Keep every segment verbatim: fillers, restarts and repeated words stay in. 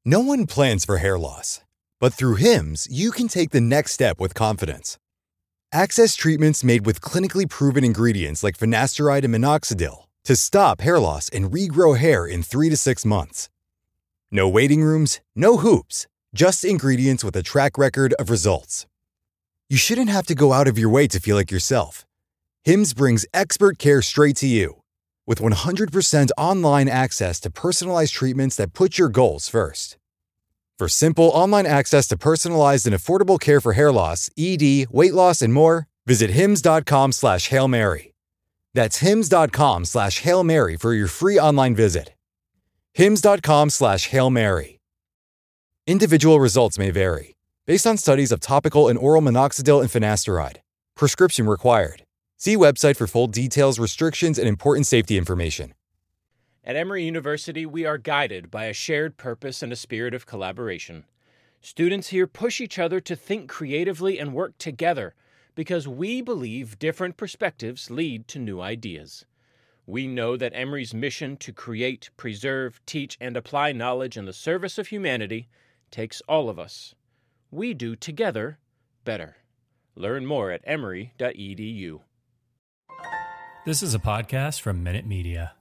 No one plans for hair loss, but through Hims, you can take the next step with confidence. Access treatments made with clinically proven ingredients like finasteride and minoxidil to stop hair loss and regrow hair in three to six months. No waiting rooms, no hoops, just ingredients with a track record of results. You shouldn't have to go out of your way to feel like yourself. Hims brings expert care straight to you. With one hundred percent online access to personalized treatments that put your goals first. For simple online access to personalized and affordable care for hair loss, E D, weight loss, and more, visit hims.com slash Hail Mary. That's hims.com slash Hail Mary for your free online visit. hims.com slash Hail Mary. Individual results may vary, based on studies of topical and oral minoxidil and finasteride. Prescription required. See website for full details, restrictions, and important safety information. At Emory University, we are guided by a shared purpose and a spirit of collaboration. Students here push each other to think creatively and work together because we believe different perspectives lead to new ideas. We know that Emory's mission to create, preserve, teach, and apply knowledge in the service of humanity takes all of us. We do together better. Learn more at emory dot e d u. This is a podcast from Minute Media.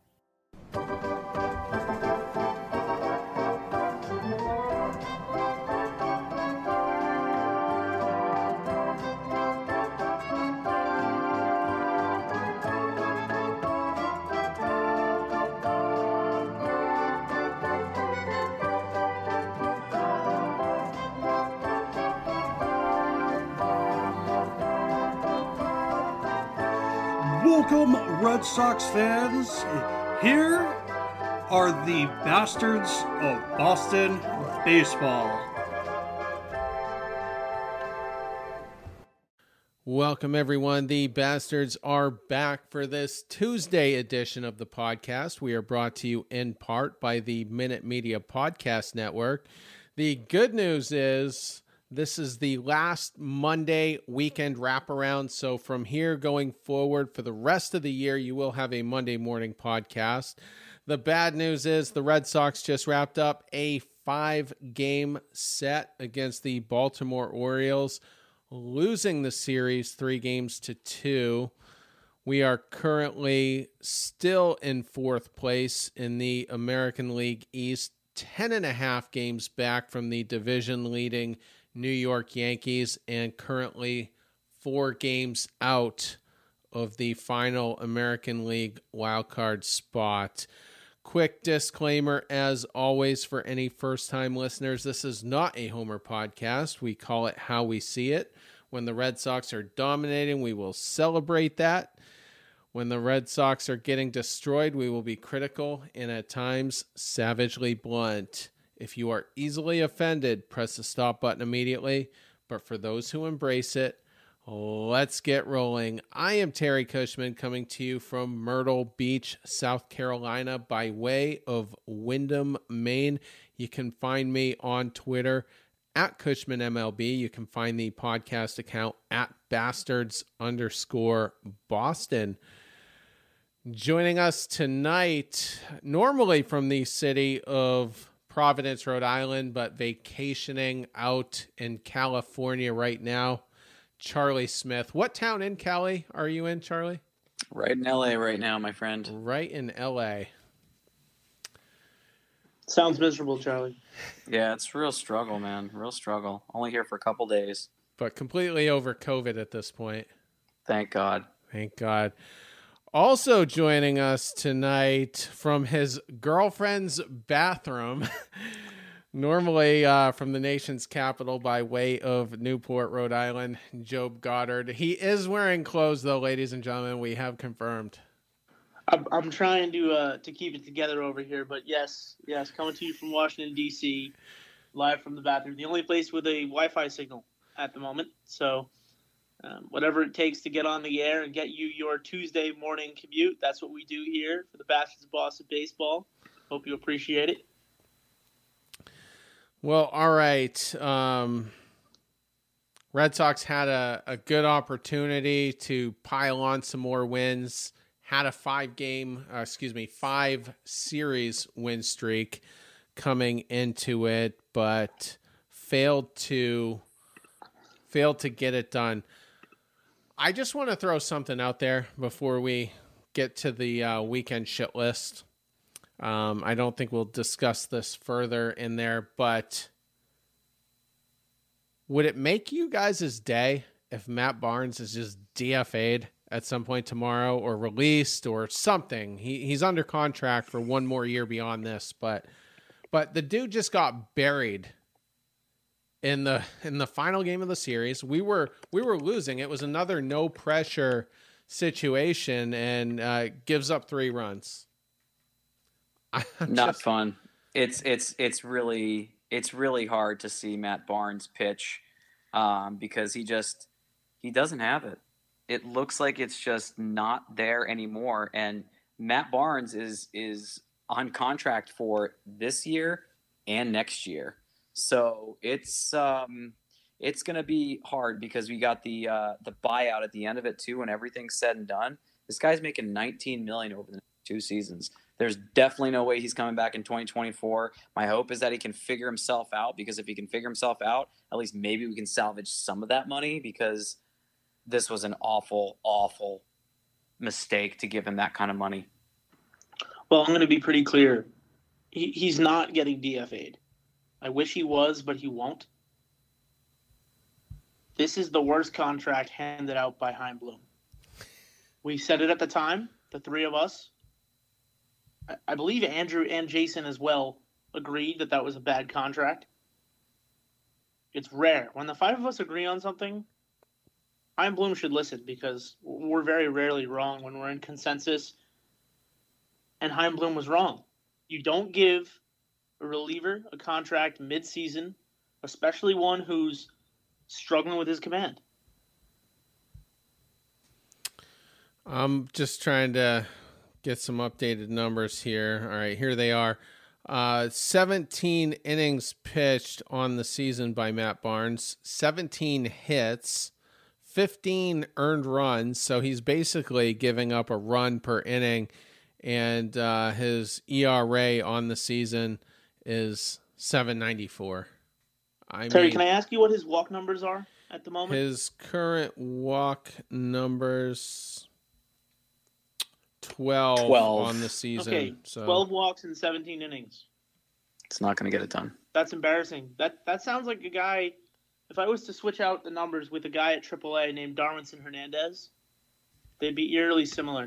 Welcome, Red Sox fans. Here are the Bastards of Boston baseball. Welcome, everyone. The Bastards are back for this Tuesday edition of the podcast. We are brought to you in part by the Minute Media Podcast Network. The good news is this is the last Monday weekend wraparound. So from here going forward for the rest of the year, you will have a Monday morning podcast. The bad news is the Red Sox just wrapped up a five-game set against the Baltimore Orioles, losing the series three games to two. We are currently still in fourth place in the American League East, ten and a half games back from the division-leading New York Yankees, and currently four games out of the final American League wildcard spot. Quick disclaimer, as always, for any first-time listeners, this is not a Homer podcast. We call it How We See It. When the Red Sox are dominating, we will celebrate that. When the Red Sox are getting destroyed, we will be critical and at times savagely blunt. If you are easily offended, press the stop button immediately. But for those who embrace it, let's get rolling. I am Terry Cushman, coming to you from Myrtle Beach, South Carolina, by way of Windham, Maine. You can find me on Twitter at Cushman M L B. You can find the podcast account at Bastards underscore Boston. Joining us tonight, normally from the city of Providence, Rhode Island, but vacationing out in California right now, Charlie Smith. What town in Cali are you in, Charlie? Right in L A right now, my friend. Right in L A. Sounds miserable, Charlie. Yeah, it's a real struggle, man. Real struggle. Only here for a couple days. But completely over COVID at this point. Thank God. Thank God. Also joining us tonight from his girlfriend's bathroom, normally uh, from the nation's capital by way of Newport, Rhode Island, Job Goddard. He is wearing clothes, though, ladies and gentlemen. We have confirmed. I'm, I'm trying to uh, to keep it together over here, but yes, yes, coming to you from Washington, D C, live from the bathroom. The only place with a Wi-Fi signal at the moment, so... Um, whatever it takes to get on the air and get you your Tuesday morning commute. That's what we do here for the Bastards of Boston baseball. Hope you appreciate it. Well, all right. Um, Red Sox had a, a good opportunity to pile on some more wins. Had a five game, uh, excuse me, five series win streak. coming into it, but failed to failed to get it done. I just want to throw something out there before we get to the uh, weekend shit list. Um, I don't think we'll discuss this further in there, but would it make you guys' day if Matt Barnes is just D F A'd at some point tomorrow or released or something? He he's under contract for one more year beyond this, but but the dude just got buried in the in the final game of the series. We were we were losing. It was another no pressure situation, and uh, gives up three runs. I'm Not just, fun. It's it's it's really it's really hard to see Matt Barnes pitch um, because he just he doesn't have it. It looks like it's just not there anymore. And Matt Barnes is is on contract for this year and next year, so it's um, it's going to be hard because we got the uh, the buyout at the end of it too, and everything's said and done. This guy's making nineteen million dollars over the next two seasons. There's definitely no way he's coming back in twenty twenty-four. My hope is that he can figure himself out, because if he can figure himself out, at least maybe we can salvage some of that money, because this was an awful, awful mistake to give him that kind of money. Well, I'm going to be pretty clear. He, he's not getting D F A'd. I wish he was, but he won't. This is the worst contract handed out by Chaim Bloom. We said it at the time, the three of us. I believe Andrew and Jason as well agreed that that was a bad contract. It's rare. When the five of us agree on something, Chaim Bloom should listen, because we're very rarely wrong when we're in consensus. And Chaim Bloom was wrong. You don't give a reliever a contract mid-season, especially one who's struggling with his command. I'm just trying to get some updated numbers here. All right, here they are. Uh, seventeen innings pitched on the season by Matt Barnes, seventeen hits, fifteen earned runs. So he's basically giving up a run per inning, and uh, his E R A on the season is seven ninety-four. I Terry, mean, can I ask you what his walk numbers are at the moment? His current walk numbers, twelve, twelve on the season. Okay, so. twelve walks in seventeen innings. It's not going to get it done. That's embarrassing. That that sounds like a guy. If I was to switch out the numbers with a guy at triple A named Darwinson Hernandez, they'd be eerily similar.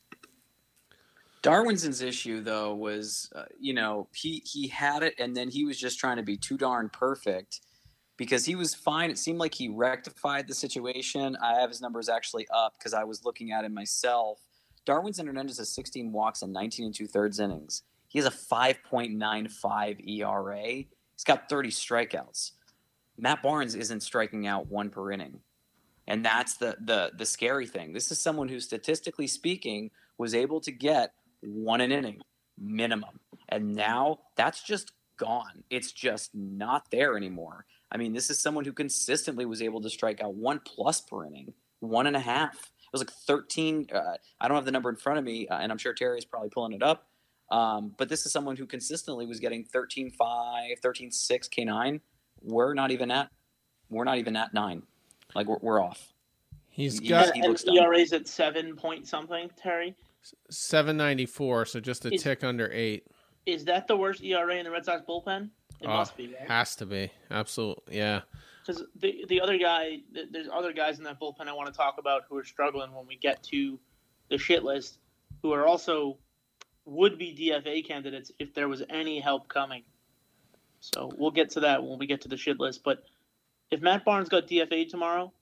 Darwinson's issue, though, was, uh, you know, he, he had it, and then he was just trying to be too darn perfect, because he was fine. It seemed like he rectified the situation. I have his numbers actually up because I was looking at him myself. Darwinson Hernandez has sixteen walks and nineteen and two-thirds innings. He has a five point nine five E R A. He's got thirty strikeouts. Matt Barnes isn't striking out one per inning. And that's the, the, the scary thing. This is someone who, statistically speaking, was able to get one an inning minimum. And now that's just gone. It's just not there anymore. I mean, this is someone who consistently was able to strike out one plus per inning, one and a half. It was like thirteen. Uh, I don't have the number in front of me, uh, and I'm sure Terry is probably pulling it up. Um, but this is someone who consistently was getting thirteen five, thirteen six K nine. We're not even at, we're not even at nine. Like we're, we're off. He's he, got he and looks E R A's at seven point something, Terry. seven ninety-four, so just a Is- tick under eight. Is that the worst E R A in the Red Sox bullpen? It Uh, must be, right? Has to be. Absolutely. Yeah. Because the the other guy, th- there's other guys in that bullpen I want to talk about who are struggling when we get to the shit list, who are also would be D F A candidates if there was any help coming. So we'll get to that when we get to the shit list. But if Matt Barnes got D F A'd tomorrow,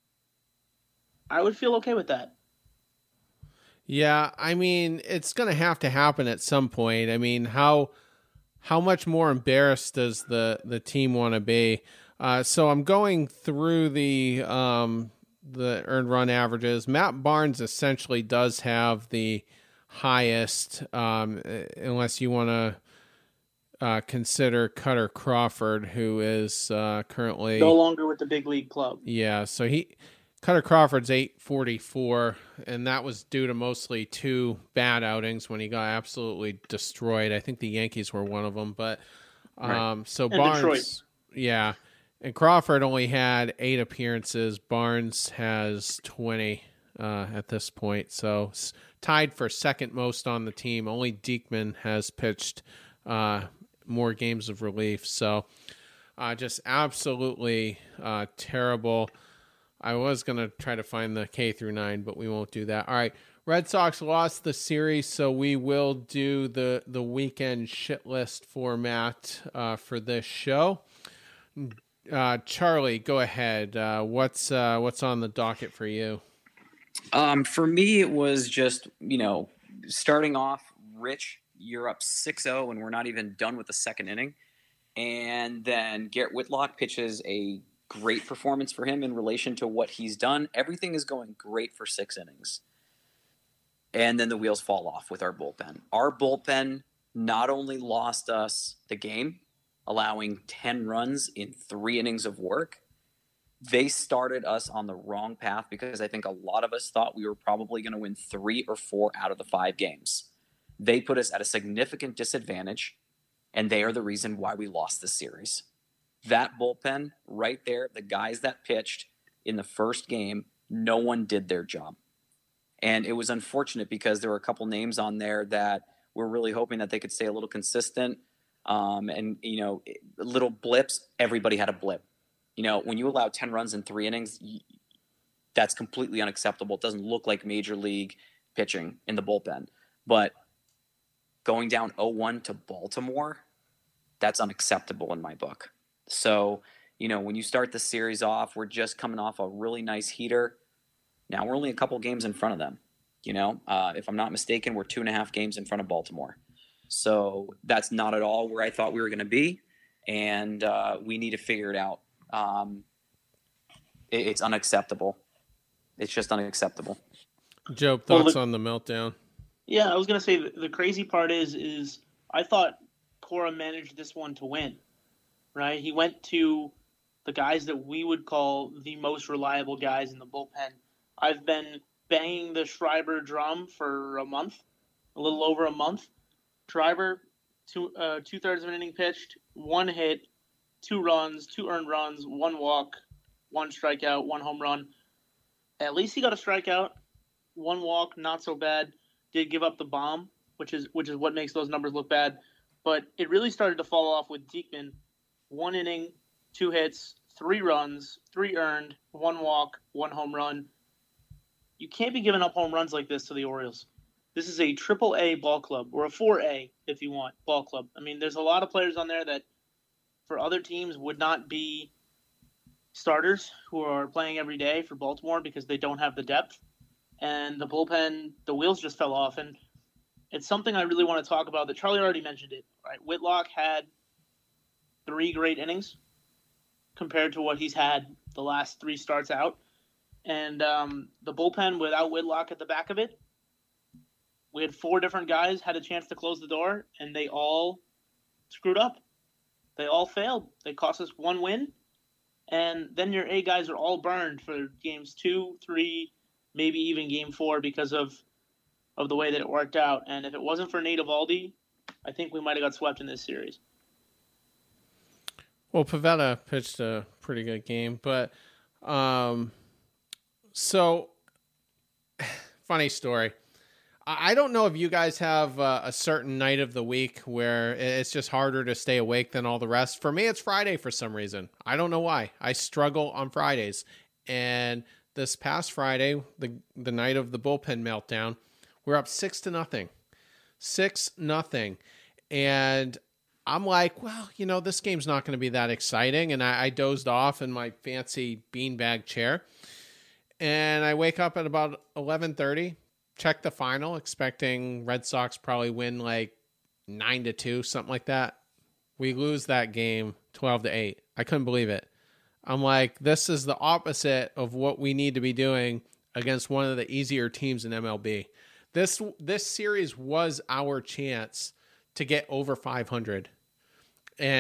I would feel okay with that. Yeah, I mean, it's going to have to happen at some point. I mean, how how much more embarrassed does the, the team want to be? Uh, so I'm going through the um, the earned run averages. Matt Barnes essentially does have the highest, um, unless you want to uh, consider Cutter Crawford, who is uh, currently No longer with the big league club. yeah. So he Cutter Crawford's eight forty-four, and that was due to mostly two bad outings when he got absolutely destroyed. I think the Yankees were one of them, but um, right. so and Barnes, Detroit. yeah, and Crawford only had eight appearances. Barnes has twenty uh, at this point, so tied for second most on the team. Only Diekman has pitched uh, more games of relief, so uh, just absolutely uh, terrible. I was going to try to find the K through nine, but we won't do that. All right. Red Sox lost the series, so we will do the, the weekend shit list format uh, for this show. Uh, Charlie, go ahead. Uh, what's uh, what's on the docket for you? Um, for me, it was just, you know, starting off rich. You're up six oh, and we're not even done with the second inning. And then Garrett Whitlock pitches a great performance for him in relation to what he's done. Everything is going great for six innings. And then the wheels fall off with our bullpen. Our bullpen not only lost us the game, allowing ten runs in three innings of work, they started us on the wrong path because I think a lot of us thought we were probably going to win three or four out of the five games. They put us at a significant disadvantage, and they are the reason why we lost this series. That bullpen right there, the guys that pitched in the first game, no one did their job. And it was unfortunate because there were a couple names on there that we're really hoping that they could stay a little consistent. Um, and, you know, little blips, everybody had a blip. You know, when you allow ten runs in three innings, that's completely unacceptable. It doesn't look like major league pitching in the bullpen. But going down oh one to Baltimore, that's unacceptable in my book. So, you know, when you start the series off, we're just coming off a really nice heater. Now we're only a couple games in front of them. You know, uh, if I'm not mistaken, we're two and a half games in front of Baltimore. So that's not at all where I thought we were going to be. And uh, we need to figure it out. Um, it, it's unacceptable. It's just unacceptable. Joe, thoughts well, the, on the meltdown? Yeah, I was going to say the, the crazy part is, is I thought Cora managed this one to win. Right, he went to the guys that we would call the most reliable guys in the bullpen. I've been banging the Schreiber drum for a month, a little over a month. Schreiber, two uh, two thirds of an inning pitched, one hit, two runs, two earned runs, one walk, one strikeout, one home run. At least he got a strikeout, one walk, not so bad. Did give up the bomb, which is which is what makes those numbers look bad. But it really started to fall off with Diekman. One inning, two hits, three runs, three earned, one walk, one home run. You can't be giving up home runs like this to the Orioles. This is a triple A ball club, or a four A if you want, ball club. I mean, there's a lot of players on there that for other teams would not be starters who are playing every day for Baltimore because they don't have the depth. And the bullpen, the wheels just fell off. And it's something I really want to talk about that Charlie already mentioned it. Right? Whitlock had three great innings compared to what he's had the last three starts out. And um, the bullpen without Whitlock at the back of it, we had four different guys had a chance to close the door, and they all screwed up. They all failed. They cost us one win, and then your A guys are all burned for games two, three, maybe even game four because of of the way that it worked out. And if it wasn't for Nate Eovaldi, I think we might have got swept in this series. Well, Pivetta pitched a pretty good game, but um, so funny story. I don't know if you guys have uh, a certain night of the week where it's just harder to stay awake than all the rest. For me, it's Friday for some reason. I don't know why. I struggle on Fridays. And this past Friday, the the night of the bullpen meltdown, we're up six to nothing. Six nothing. And I'm like, well, you know, this game's not going to be that exciting. And I, I dozed off in my fancy beanbag chair. And I wake up at about eleven thirty, check the final, expecting Red Sox probably win like nine to two, something like that. We lose that game twelve to eight. I couldn't believe it. I'm like, this is the opposite of what we need to be doing against one of the easier teams in M L B. This this series was our chance to get over five hundred. And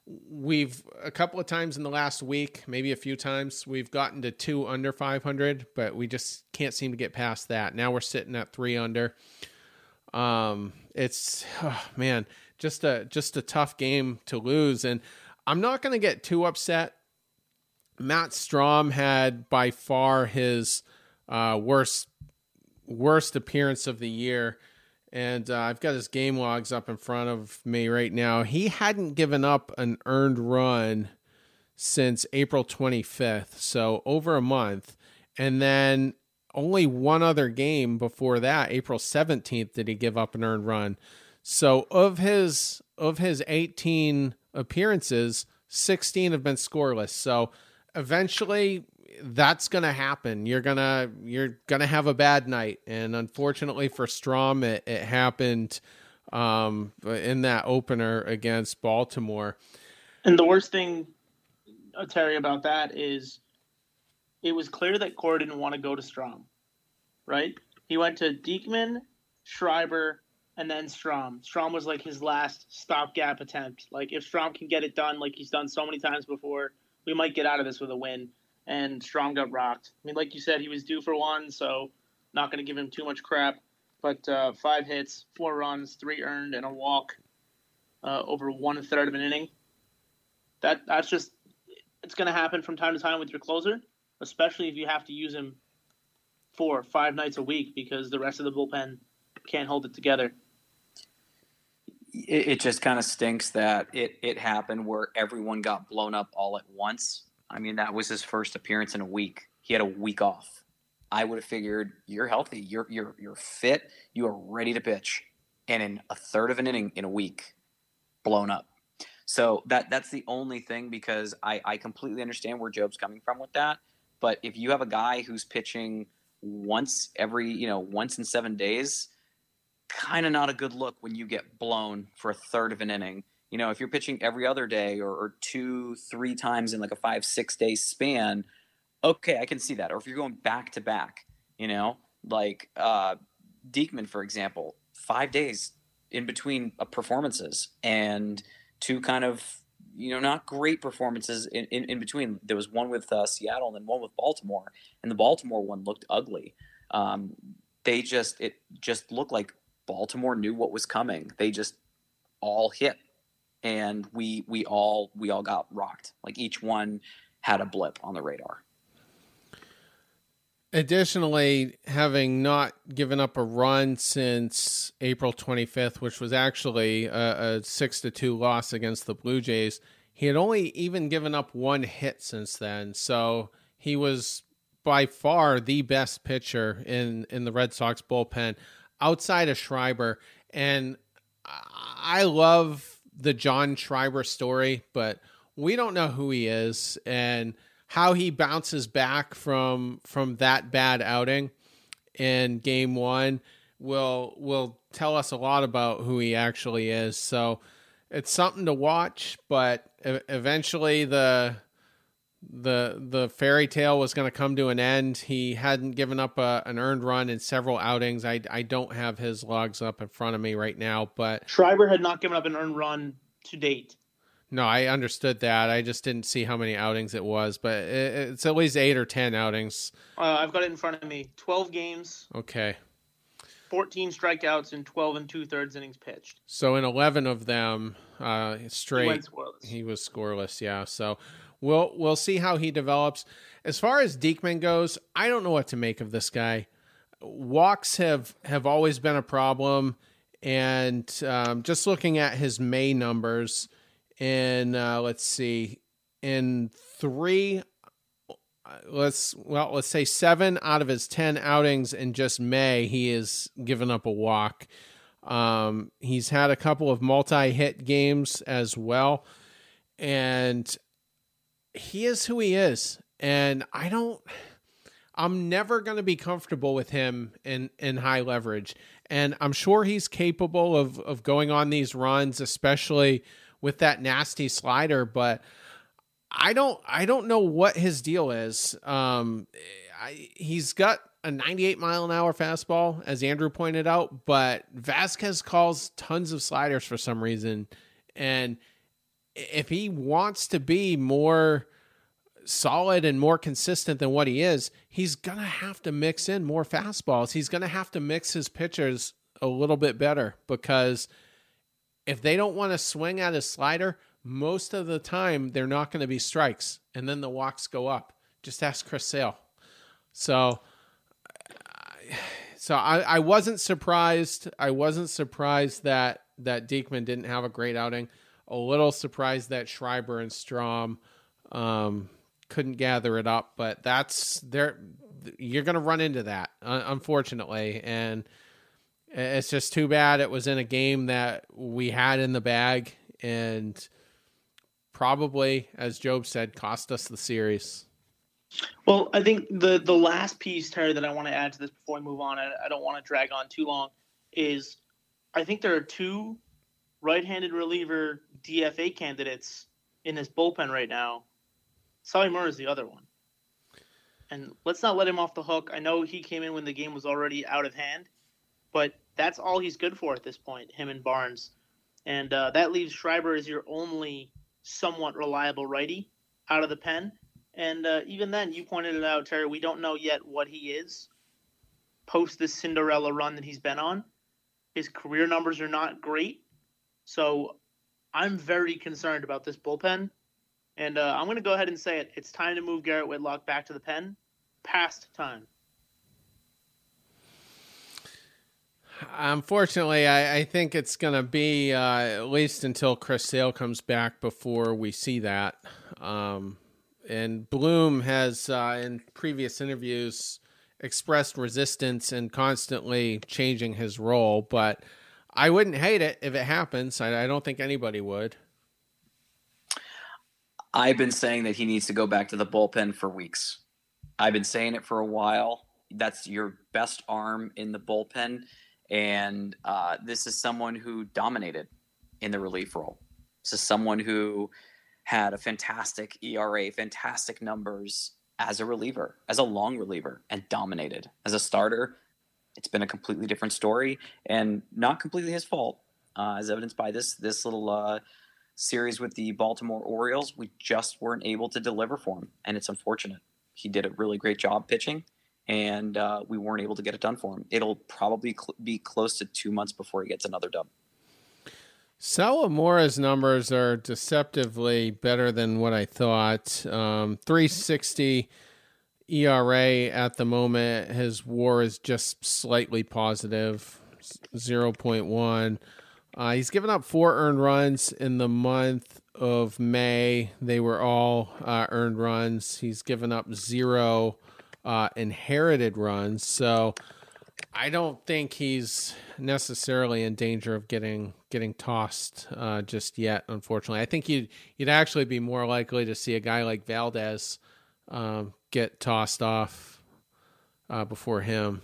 we've a couple of times in the last week, maybe a few times, we've gotten to two under five hundred, but we just can't seem to get past that. Now we're sitting at three under. Um, it's, oh, man, just a, just a tough game to lose. And I'm not going to get too upset. Matt Strom had by far his uh, worst, worst appearance of the year. And uh, I've got his game logs up in front of me right now. He hadn't given up an earned run since April twenty-fifth, so over a month. And then only one other game before that, April seventeenth, did he give up an earned run. So of his of his eighteen appearances, sixteen have been scoreless. So eventually that's going to happen. You're going to, you're going to have a bad night. And unfortunately for Strom, it, it happened um, in that opener against Baltimore. And the worst thing, uh, Terry, about that is it was clear that Cora didn't want to go to Strom, right? He went to Diekman, Schreiber, and then Strom. Strom was like his last stopgap attempt. Like if Strom can get it done like he's done so many times before, we might get out of this with a win. And Strom got rocked. I mean, like you said, he was due for one, so not going to give him too much crap. But uh, five hits, four runs, three earned, and a walk uh, over one third of an inning. That that's just it's going to happen from time to time with your closer, especially if you have to use him four or five nights a week because the rest of the bullpen can't hold it together. It, it just kind of stinks that it it happened where everyone got blown up all at once. I mean, that was his first appearance in a week. He had a week off. I would have figured you're healthy, you're you're you're fit, you are ready to pitch, and in a third of an inning in a week, blown up. So that that's the only thing, because I I completely understand where Job's coming from with that. But if you have a guy who's pitching once every you know once in seven days, kind of not a good look when you get blown for a third of an inning. You know, if you're pitching every other day or, or two, three times in like a five, six day span, okay, I can see that. Or if you're going back to back, you know, like uh, Diekman, for example, five days in between uh, performances and two kind of, you know, not great performances in, in, in between. There was one with uh, Seattle and then one with Baltimore, and the Baltimore one looked ugly. Um, they just, it just looked like Baltimore knew what was coming. They just all hit. And we we all we all got rocked. Like each one had a blip on the radar. Additionally, having not given up a run since April twenty-fifth, which was actually a, a six to two loss against the Blue Jays, he had only even given up one hit since then. So he was by far the best pitcher in, in the Red Sox bullpen outside of Schreiber. And I love the John Schreiber story, but we don't know who he is and how he bounces back from from that bad outing in game one will will tell us a lot about who he actually is. So it's something to watch, but eventually the the the fairy tale was going to come to an end. He hadn't given up a, an earned run in several outings. I, I don't have his logs up in front of me right now, but Schreiber had not given up an earned run to date. No, I understood that. I just didn't see how many outings it was, but it, it's at least eight or ten outings. Uh, I've got it in front of me. twelve games. Okay. fourteen strikeouts and twelve and two thirds innings pitched. So in eleven of them, uh, straight, he, went scoreless. he was scoreless. Yeah. So we'll we'll see how he develops. As far as Diekman goes, I don't know what to make of this guy. Walks have have always been a problem, and um, just looking at his May numbers, in uh, let's see, in three. Let's well, let's say seven out of his ten outings in just May, he has given up a walk. Um, he's had a couple of multi-hit games as well, and he is who he is. And I don't, I'm never going to be comfortable with him in, in high leverage. And I'm sure he's capable of, of going on these runs, especially with that nasty slider, but I don't, I don't know what his deal is. Um, I, he's got a ninety-eight mile an hour fastball, as Andrew pointed out, but Vasquez calls tons of sliders for some reason. And if he wants to be more solid and more consistent than what he is, he's going to have to mix in more fastballs. He's going to have to mix his pitchers a little bit better, because if they don't want to swing at his slider, most of the time they're not going to be strikes, and then the walks go up. Just ask Chris Sale. So, so I, I wasn't surprised. I wasn't surprised that, that Diekman didn't have a great outing. A little surprised that Schreiber and Strom, um, couldn't gather it up, but that's there. You're going to run into that, unfortunately. And it's just too bad it was in a game that we had in the bag, and probably, as Job said, cost us the series. Well, I think the, the last piece, Terry, that I want to add to this before we move on, I, I don't want to drag on too long, is I think there are two right-handed reliever D F A candidates in this bullpen right now. Sully Murr is the other one. And let's not let him off the hook. I know he came in when the game was already out of hand, but that's all he's good for at this point, him and Barnes. And uh, that leaves Schreiber as your only somewhat reliable righty out of the pen. And uh, even then, you pointed it out, Terry, we don't know yet what he is post this Cinderella run that he's been on. His career numbers are not great. So I'm very concerned about this bullpen. And uh, I'm going to go ahead and say it. It's time to move Garrett Whitlock back to the pen. Past time. Unfortunately, I, I think it's going to be uh, at least until Chris Sale comes back before we see that. Um, and Bloom has, uh, in previous interviews, expressed resistance and constantly changing his role. But I wouldn't hate it if it happens. I, I don't think anybody would. I've been saying that he needs to go back to the bullpen for weeks. I've been saying it for a while. That's your best arm in the bullpen. And uh, this is someone who dominated in the relief role. This is someone who had a fantastic E R A, fantastic numbers as a reliever, as a long reliever, and dominated. As a starter, it's been a completely different story, and not completely his fault, uh, as evidenced by this this little uh, series with the Baltimore Orioles. We just weren't able to deliver for him, and it's unfortunate. He did a really great job pitching, and uh, we weren't able to get it done for him. It'll probably cl- be close to two months before he gets another dub. Sawamura's numbers are deceptively better than what I thought. Um, three sixty E R A at the moment. His WAR is just slightly positive, zero point one. Uh, he's given up four earned runs in the month of May. They were all uh, earned runs. He's given up zero uh, inherited runs. So I don't think he's necessarily in danger of getting getting tossed uh, just yet, unfortunately. I think you'd, you'd actually be more likely to see a guy like Valdez um, get tossed off uh, before him.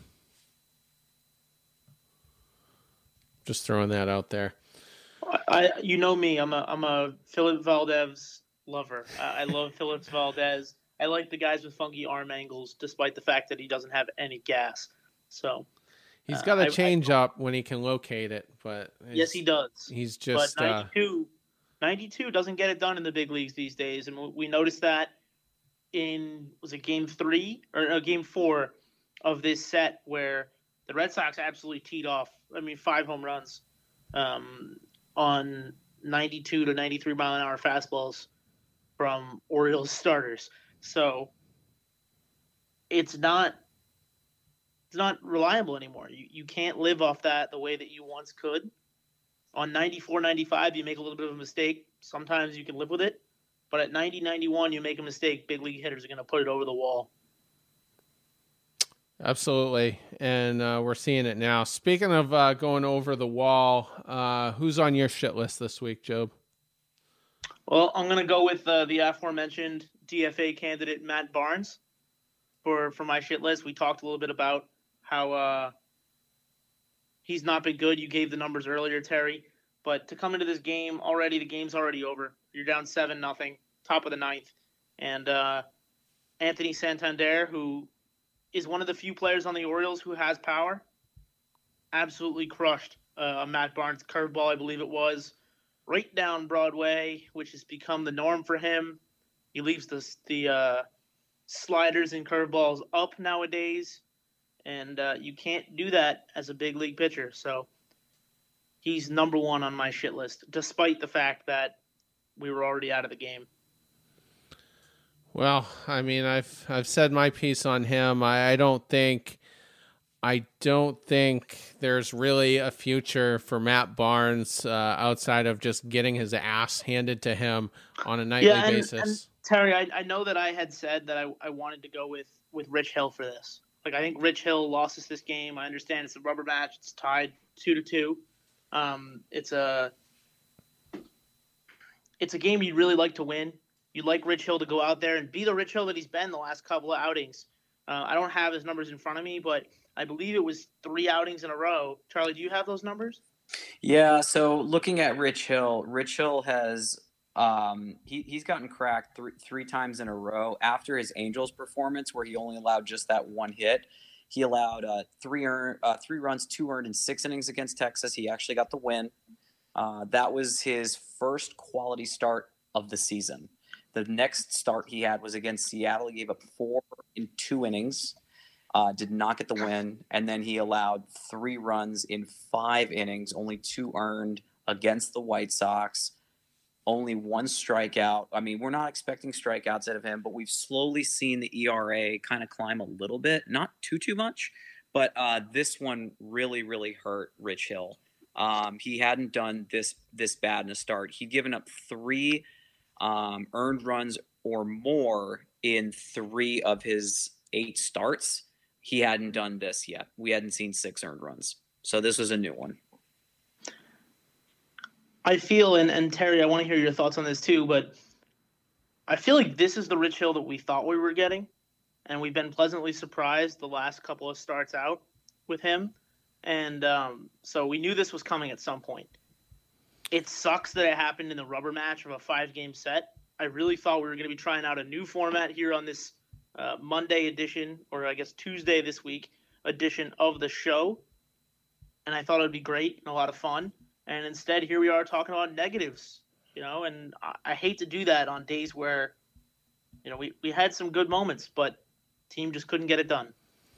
Just throwing that out there. I, you know me, I'm a I'm a Philip Valdez lover. I, I love Phillips Valdez. I like the guys with funky arm angles, despite the fact that he doesn't have any gas. So he's got uh, a change I, I, up when he can locate it, but yes, he does. He's just but ninety-two, uh, ninety-two doesn't get it done in the big leagues these days, and we noticed that in was it game three or uh, game four of this set where the Red Sox absolutely teed off. I mean, five home runs um, on ninety-two to ninety-three mile an hour fastballs from Orioles starters. So it's not it's not reliable anymore. You you can't live off that the way that you once could. On ninety-four, ninety-five, you make a little bit of a mistake. Sometimes you can live with it. But at ninety, ninety-one, you make a mistake, big league hitters are going to put it over the wall. Absolutely, and uh, we're seeing it now. Speaking of uh, going over the wall, uh, who's on your shit list this week, Job? Well, I'm going to go with uh, the aforementioned D F A candidate Matt Barnes for, for my shit list. We talked a little bit about how uh, he's not been good. You gave the numbers earlier, Terry. But to come into this game already, the game's already over. You're down seven nothing, top of the ninth. And uh, Anthony Santander, who is one of the few players on the Orioles who has power, absolutely crushed uh, a Matt Barnes curveball, I believe it was, right down Broadway, which has become the norm for him. He leaves the the uh, sliders and curveballs up nowadays, and uh, you can't do that as a big league pitcher. So he's number one on my shit list, despite the fact that we were already out of the game. Well, I mean, I've I've said my piece on him. I, I don't think I don't think there's really a future for Matt Barnes uh, outside of just getting his ass handed to him on a nightly yeah, and, basis. And Terry, I, I know that I had said that I, I wanted to go with, with Rich Hill for this. Like, I think Rich Hill lost us this game. I understand it's a rubber match. It's tied two to two. Um, it's a it's a game you'd really like to win. You'd like Rich Hill to go out there and be the Rich Hill that he's been the last couple of outings. Uh, I don't have his numbers in front of me, but I believe it was three outings in a row. Charlie, do you have those numbers? Yeah, so looking at Rich Hill, Rich Hill has um, he, he's gotten cracked three, three times in a row after his Angels performance where he only allowed just that one hit. He allowed uh, three earn, uh, three runs, two earned in six innings against Texas. He actually got the win. Uh, that was his first quality start of the season. The next start he had was against Seattle. He gave up four in two innings, uh, did not get the win, and then he allowed three runs in five innings, only two earned against the White Sox, only one strikeout. I mean, we're not expecting strikeouts out of him, but we've slowly seen the E R A kind of climb a little bit, not too, too much, but uh, this one really, really hurt Rich Hill. Um, he hadn't done this this bad in a start. He'd given up three Um, earned runs or more in three of his eight starts. He hadn't done this yet. We hadn't seen six earned runs. So this was a new one. I feel, and, and Terry, I want to hear your thoughts on this too, but I feel like this is the Rich Hill that we thought we were getting, and we've been pleasantly surprised the last couple of starts out with him. And um, so we knew this was coming at some point. It sucks that it happened in the rubber match of a five-game set. I really thought we were going to be trying out a new format here on this uh, Monday edition, or I guess Tuesday this week edition of the show. And I thought it would be great and a lot of fun. And instead, here we are talking about negatives, you know, and I, I hate to do that on days where, you know, we, we had some good moments, but team just couldn't get it done.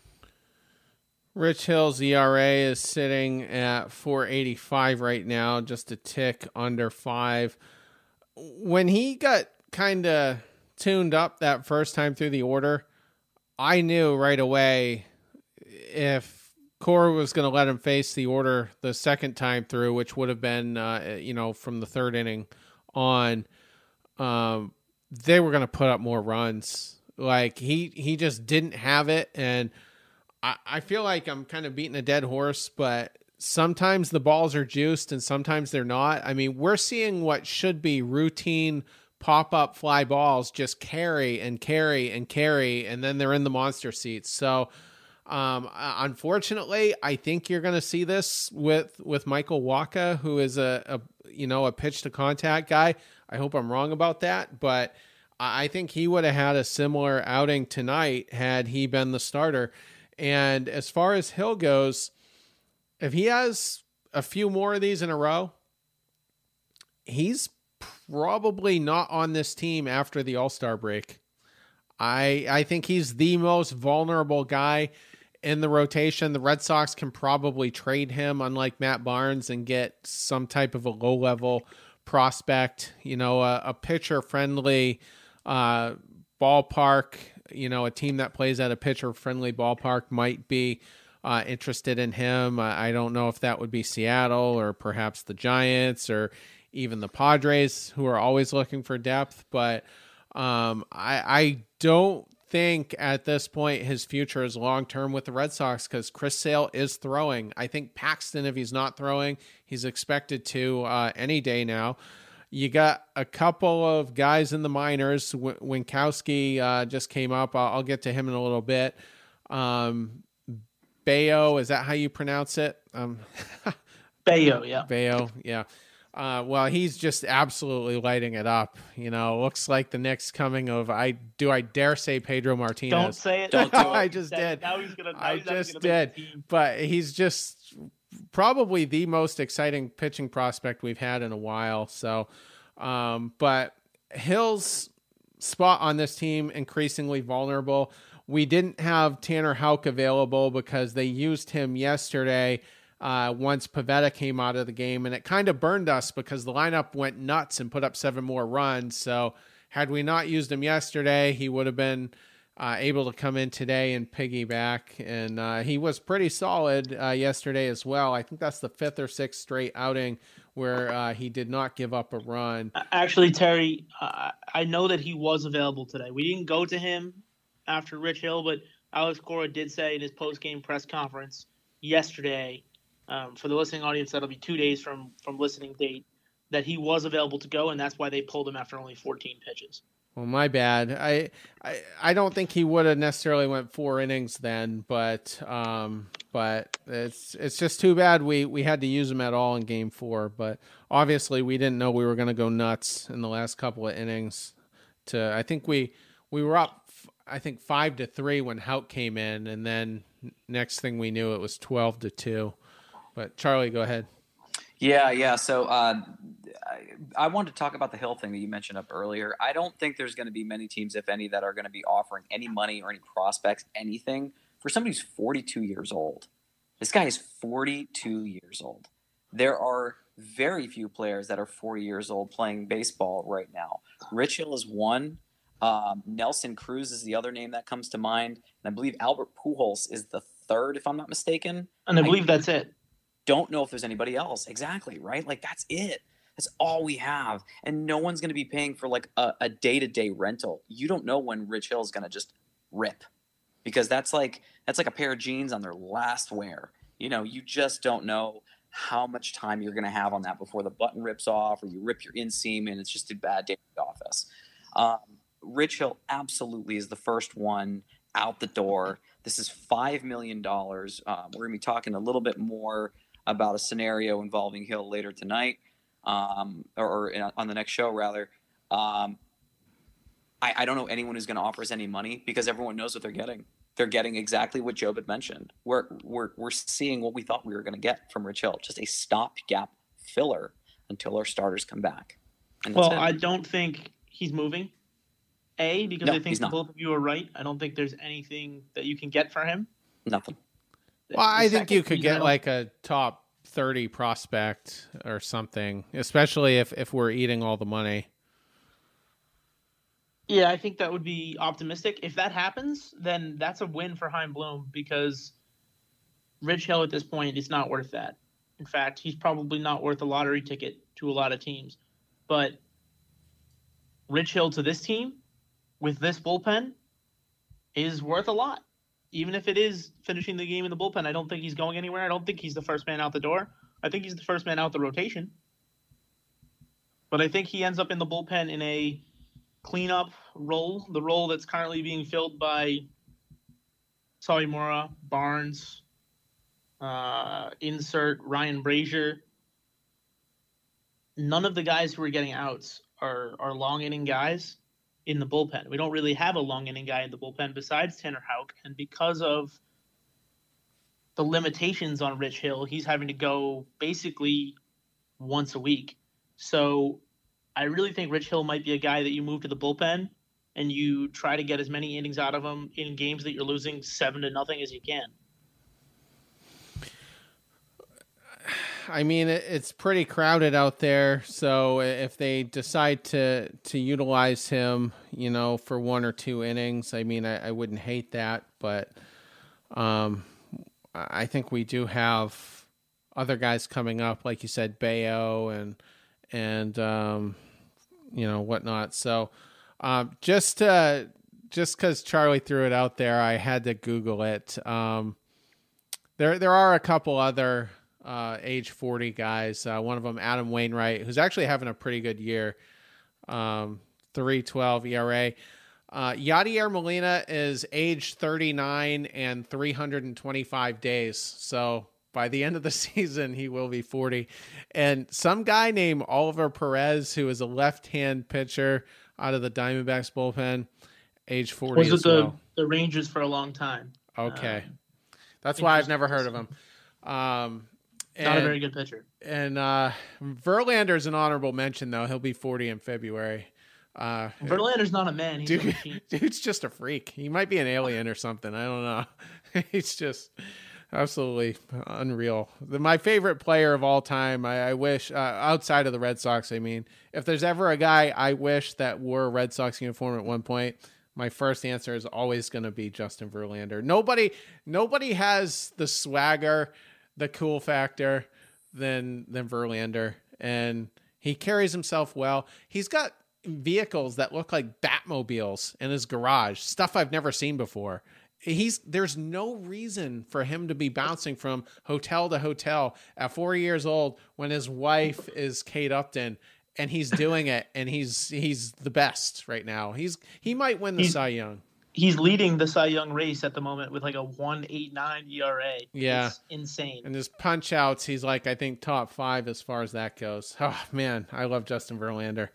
Rich Hill's E R A is sitting at four eighty-five right now, just a tick under five. When he got kind of tuned up that first time through the order, I knew right away if Cora was going to let him face the order the second time through, which would have been, uh, you know, from the third inning on, um, they were going to put up more runs. Like he, he just didn't have it. And I feel like I'm kind of beating a dead horse, but sometimes the balls are juiced and sometimes they're not. I mean, we're seeing what should be routine pop-up fly balls just carry and carry and carry, and then they're in the monster seats. So, um, unfortunately, I think you're going to see this with, with Michael Wacha, who is a, a, you know, a pitch to contact guy. I hope I'm wrong about that, but I think he would have had a similar outing tonight had he been the starter. And as far as Hill goes, if he has a few more of these in a row, he's probably not on this team after the All-Star break. I I think he's the most vulnerable guy in the rotation. The Red Sox can probably trade him, unlike Matt Barnes, and get some type of a low-level prospect, you know, a, a pitcher-friendly uh, ballpark. You know, a team that plays at a pitcher-friendly ballpark might be uh, interested in him. I don't know if that would be Seattle or perhaps the Giants or even the Padres, who are always looking for depth. But um, I, I don't think at this point his future is long-term with the Red Sox because Chris Sale is throwing. I think Paxton, if he's not throwing, he's expected to uh, any day now. You got a couple of guys in the minors. W- Winkowski uh, just came up. I'll, I'll get to him in a little bit. Um, Bayo, is that how you pronounce it? Um, Bayo, yeah. Bayo, yeah. Uh, well, he's just absolutely lighting it up. You know, looks like the next coming of I do I dare say Pedro Martinez. Don't say it. Don't do it. I just That- did. Now he's gonna. Now I he's not just gonna make did. the team. But he's just probably the most exciting pitching prospect we've had in a while. So, um, but Hill's spot on this team increasingly vulnerable. We didn't have Tanner Houck available because they used him yesterday uh, once Pivetta came out of the game, and it kind of burned us because the lineup went nuts and put up seven more runs. So had we not used him yesterday, he would have been uh, able to come in today and piggyback, and uh, he was pretty solid uh, yesterday as well. I think that's the fifth or sixth straight outing where uh, he did not give up a run. Actually, Terry, uh, I know that he was available today. We didn't go to him after Rich Hill, but Alex Cora did say in his post-game press conference yesterday, um, for the listening audience, that'll be two days from, from listening date, that he was available to go, and that's why they pulled him after only fourteen pitches. Well, my bad. I I, I don't think he would have necessarily went four innings then, but um, but it's it's just too bad we, we had to use him at all in game four. But obviously we didn't know we were going to go nuts in the last couple of innings. To I think we we were up I think five to three when Houck came in, and then next thing we knew it was twelve to two. But Charlie, go ahead. Yeah, yeah. So uh, I, I wanted to talk about the Hill thing that you mentioned up earlier. I don't think there's going to be many teams, if any, that are going to be offering any money or any prospects, anything for somebody who's forty-two years old. This guy is forty-two years old. There are very few players that are forty years old playing baseball right now. Rich Hill is one. Um, Nelson Cruz is the other name that comes to mind. And I believe Albert Pujols is the third, if I'm not mistaken. And I believe I that's it. Don't know if there's anybody else. Exactly, right? Like, that's it. That's all we have. And no one's going to be paying for, like, a, a day-to-day rental. You don't know when Rich Hill is going to just rip. Because that's like that's like a pair of jeans on their last wear. You know, you just don't know how much time you're going to have on that before the button rips off or you rip your inseam and it's just a bad day at the office. Um, Rich Hill absolutely is the first one out the door. This is five million dollars. Um, we're going to be talking a little bit more about a scenario involving Hill later tonight, um, or, or in, on the next show, rather. Um, I, I don't know anyone who's going to offer us any money because everyone knows what they're getting. They're getting exactly what Job had mentioned. We're, we're, we're seeing what we thought we were going to get from Rich Hill, just a stopgap filler until our starters come back. And that's well, it. I don't think he's moving. A, because No, I think he's not. both of you are right. I don't think there's anything that you can get for him. Nothing. Well, I The think you second could reason I get don't- like a top thirty prospect or something, especially if, if we're eating all the money. Yeah, I think that would be optimistic. If that happens, then that's a win for Chaim Bloom because Rich Hill at this point is not worth that. In fact, he's probably not worth a lottery ticket to a lot of teams. But Rich Hill to this team with this bullpen is worth a lot. Even if it is finishing the game in the bullpen, I don't think he's going anywhere. I don't think he's the first man out the door. I think he's the first man out the rotation. But I think he ends up in the bullpen in a cleanup role, the role that's currently being filled by Sawamura, Barnes, uh, insert Ryan Brazier. None of the guys who are getting outs are, are long inning guys in the bullpen. We don't really have a long inning guy in the bullpen besides Tanner Houck. And because of the limitations on Rich Hill, he's having to go basically once a week. So I really think Rich Hill might be a guy that you move to the bullpen and you try to get as many innings out of him in games that you're losing seven to nothing as you can. I mean, it's pretty crowded out there. So if they decide to, to utilize him, you know, for one or two innings, I mean, I, I wouldn't hate that, but um, I think we do have other guys coming up, like you said, Bayo and, and, um, you know, whatnot. So um, just, uh, just cause Charlie threw it out there, I had to Google it. Um, there, there are a couple other, Uh, age forty guys. Uh, one of them, Adam Wainwright, who's actually having a pretty good year. Um, three twelve E R A. Uh, Yadier Molina is age thirty-nine and three hundred twenty-five days. So by the end of the season, he will be forty. And some guy named Oliver Perez, who is a left-hand pitcher out of the Diamondbacks bullpen, age forty Was it as the, well. the Rangers for a long time? Okay. Um, That's why I've interesting. never heard of him. Um, Not and, a very good pitcher. And uh, Verlander's an honorable mention, though. He'll be forty in February. Uh, Verlander's not a man. He's dude, a machine. Dude's just a freak. He might be an alien or something. I don't know. He's just absolutely unreal. The, my favorite player of all time, I, I wish, uh, outside of the Red Sox, I mean, if there's ever a guy I wish that wore a Red Sox uniform at one point, my first answer is always going to be Justin Verlander. Nobody, nobody has the swagger, the cool factor than, than Verlander. And he carries himself well. He's got vehicles that look like Batmobiles in his garage, stuff I've never seen before. He's there's no reason for him to be bouncing from hotel to hotel at four years old when his wife is Kate Upton, and he's doing it, and he's he's the best right now. He's he might win the he's, Cy Young. He's leading the Cy Young race at the moment with like a one point eight nine E R A. Yeah, it's insane. And his punch outs, he's like I think top five as far as that goes. Oh man, I love Justin Verlander.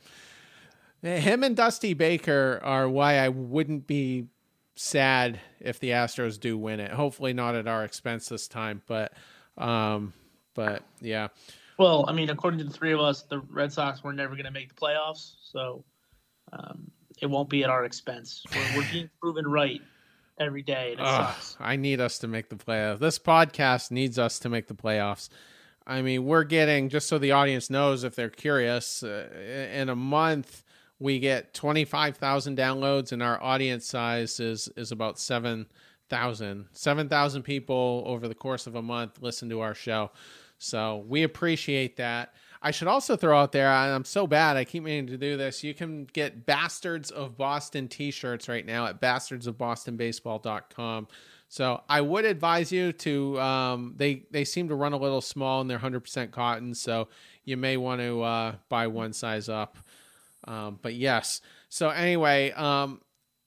Him and Dusty Baker are why I wouldn't be sad if the Astros do win it. Hopefully not at our expense this time, but um, but yeah. Well, I mean, according to the three of us, the Red Sox were never going to make the playoffs, so um, it won't be at our expense. We're, we're being proven right every day, and it Ugh, sucks. I need us to make the playoffs. This podcast needs us to make the playoffs. I mean, we're getting, just so the audience knows if they're curious, uh, in a month we get twenty-five thousand downloads, and our audience size is is about seven thousand. seven thousand people over the course of a month listen to our show. So we appreciate that. I should also throw out there, I'm so bad, I keep meaning to do this. You can get Bastards of Boston t-shirts right now at bastards of boston baseball dot com. So I would advise you to, um, they, they seem to run a little small and they're one hundred percent cotton. So you may want to uh, buy one size up. Um, but yes. So anyway, um,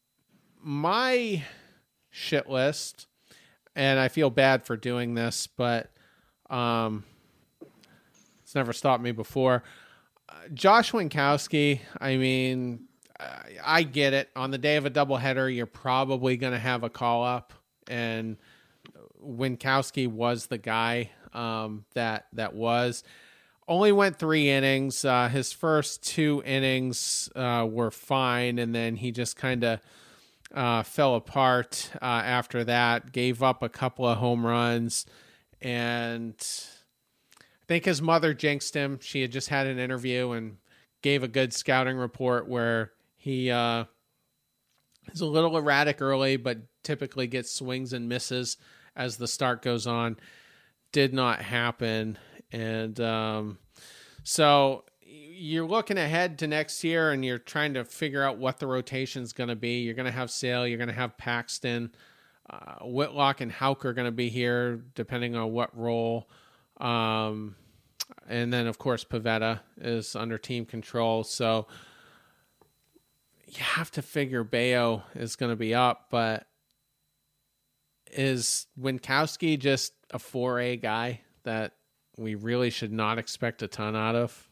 my shit list, and I feel bad for doing this, but um, it's never stopped me before. Uh, Josh Winkowski, I mean, I, I get it. On the day of a doubleheader, you're probably going to have a call up, and Winkowski was the guy um, that that was. Only went three innings. Uh, his first two innings uh, were fine, and then he just kind of uh, fell apart uh, after that. Gave up a couple of home runs, and I think his mother jinxed him. She had just had an interview and gave a good scouting report where he uh, is a little erratic early, but typically gets swings and misses as the start goes on. Did not happen. And um, so you're looking ahead to next year and you're trying to figure out what the rotation is going to be. You're going to have Sale. You're going to have Paxton. Uh, Whitlock and Houck are going to be here depending on what role. Um, and then, of course, Pivetta is under team control. So you have to figure Bayo is going to be up. But is Winkowski just a four A guy that we really should not expect a ton out of?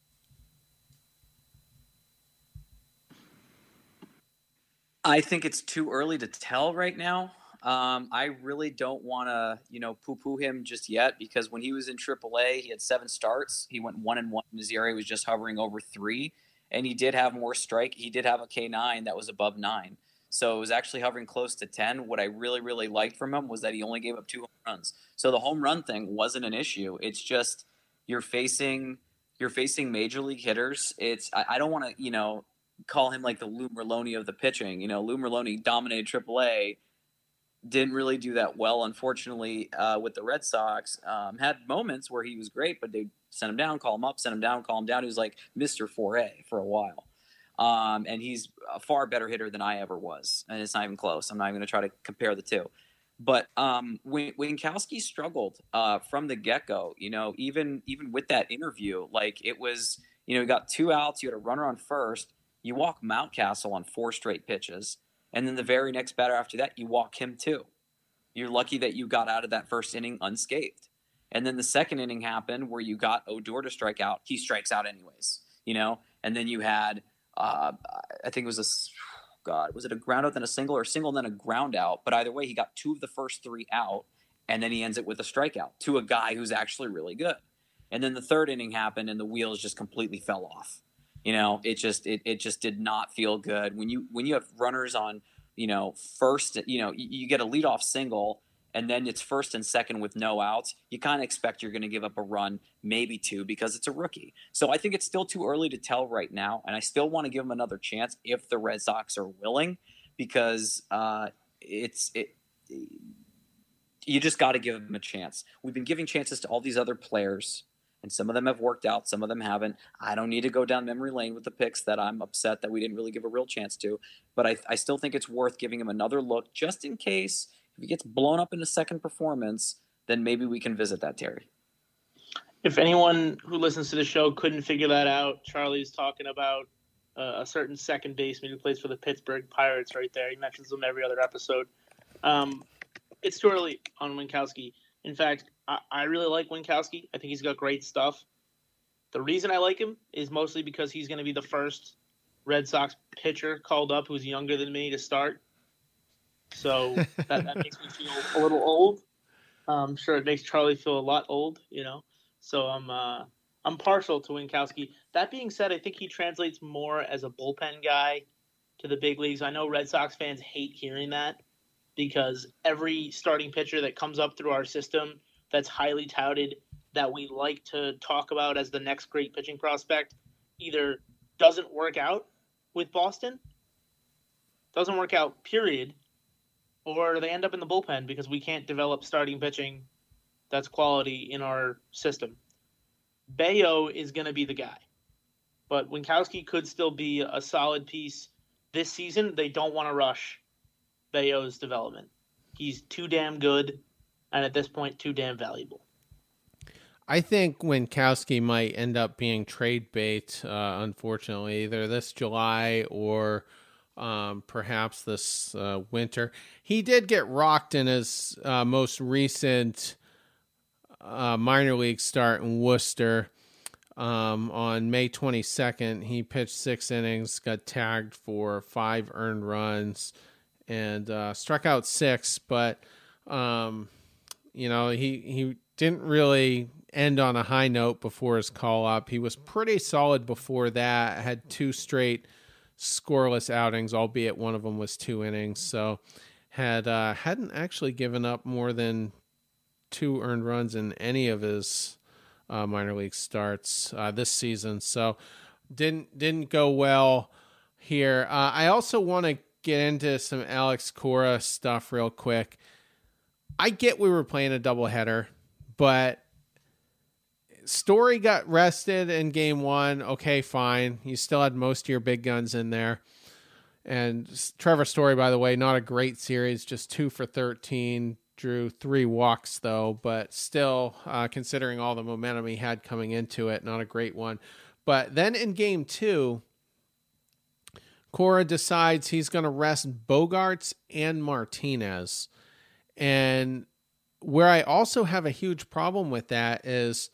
I think it's too early to tell right now. Um, I really don't want to, you know, poo-poo him just yet, because when he was in triple A, he had seven starts. He went one and one, and his E R A was just hovering over three, and he did have more strike. He did have a K nine that was above nine. So it was actually hovering close to ten. What I really, really liked from him was that he only gave up two home runs. So the home run thing wasn't an issue. It's just you're facing you're facing major league hitters. It's I, I don't want to, you know, call him like the Lou Merloni of the pitching. You know, Lou Merloni dominated triple A, didn't really do that well, unfortunately, uh, with the Red Sox. Um, had moments where he was great, but they sent him down, call him up, send him down, call him down. He was like Mister four A for a while. Um, and he's a far better hitter than I ever was. And it's not even close. I'm not even going to try to compare the two. But um, Winkowski struggled uh, from the get-go, you know, even even with that interview. Like, it was, you know, you got two outs, you had a runner on first, you walk Mountcastle on four straight pitches, and then the very next batter after that, you walk him too. You're lucky that you got out of that first inning unscathed. And then the second inning happened where you got Odor to strike out. He strikes out anyways, you know, and then you had – Uh, I think it was a, God, was it a ground out then a single, or a single then a ground out? But either way, he got two of the first three out, and then he ends it with a strikeout to a guy who's actually really good. And then the third inning happened, and the wheels just completely fell off. You know, it just it it just did not feel good when you when you have runners on, you know, first. You know, you, you get a leadoff single, and then it's first and second with no outs. You kind of expect you're going to give up a run, maybe two, because it's a rookie. So I think it's still too early to tell right now, and I still want to give him another chance if the Red Sox are willing, because uh, it's it. You just got to give him a chance. We've been giving chances to all these other players, and some of them have worked out, some of them haven't. I don't need to go down memory lane with the picks that I'm upset that we didn't really give a real chance to, but I, I still think it's worth giving him another look just in case. If he gets blown up in a second performance, then maybe we can visit that, Terry. If anyone who listens to the show couldn't figure that out, Charlie's talking about uh, a certain second baseman who plays for the Pittsburgh Pirates right there. He mentions them every other episode. Um, it's too early on Winckowski. In fact, I, I really like Winckowski. I think he's got great stuff. The reason I like him is mostly because he's going to be the first Red Sox pitcher called up who's younger than me to start. So that, that makes me feel a little old. I'm sure it makes Charlie feel a lot old, you know. So I'm uh, I'm partial to Winckowski. That being said, I think he translates more as a bullpen guy to the big leagues. I know Red Sox fans hate hearing that because every starting pitcher that comes up through our system that's highly touted, that we like to talk about as the next great pitching prospect, either doesn't work out with Boston, doesn't work out, period, or they end up in the bullpen because we can't develop starting pitching that's quality in our system. Bello is going to be the guy. But Winckowski could still be a solid piece this season. They don't want to rush Bello's development. He's too damn good, and at this point, too damn valuable. I think Winckowski might end up being trade bait, uh, unfortunately, either this July or um, perhaps this uh, winter. He did get rocked in his uh, most recent uh, minor league start in Worcester. Um, on May twenty-second, he pitched six innings, got tagged for five earned runs, and uh, struck out six. But, um, you know, he, he didn't really end on a high note before his call up. He was pretty solid before that, had two straight scoreless outings, albeit one of them was two innings. So had, uh, hadn't actually given up more than two earned runs in any of his uh, minor league starts uh, this season. So didn't, didn't go well here. Uh, I also want to get into some Alex Cora stuff real quick. I get we were playing a doubleheader, but Story got rested in game one. Okay, fine. You still had most of your big guns in there. And Trevor Story, by the way, not a great series, just two for thirteen, drew three walks though, but still, uh, considering all the momentum he had coming into it, not a great one. But then in game two, Cora decides he's going to rest Bogaerts and Martinez. And where I also have a huge problem with that is,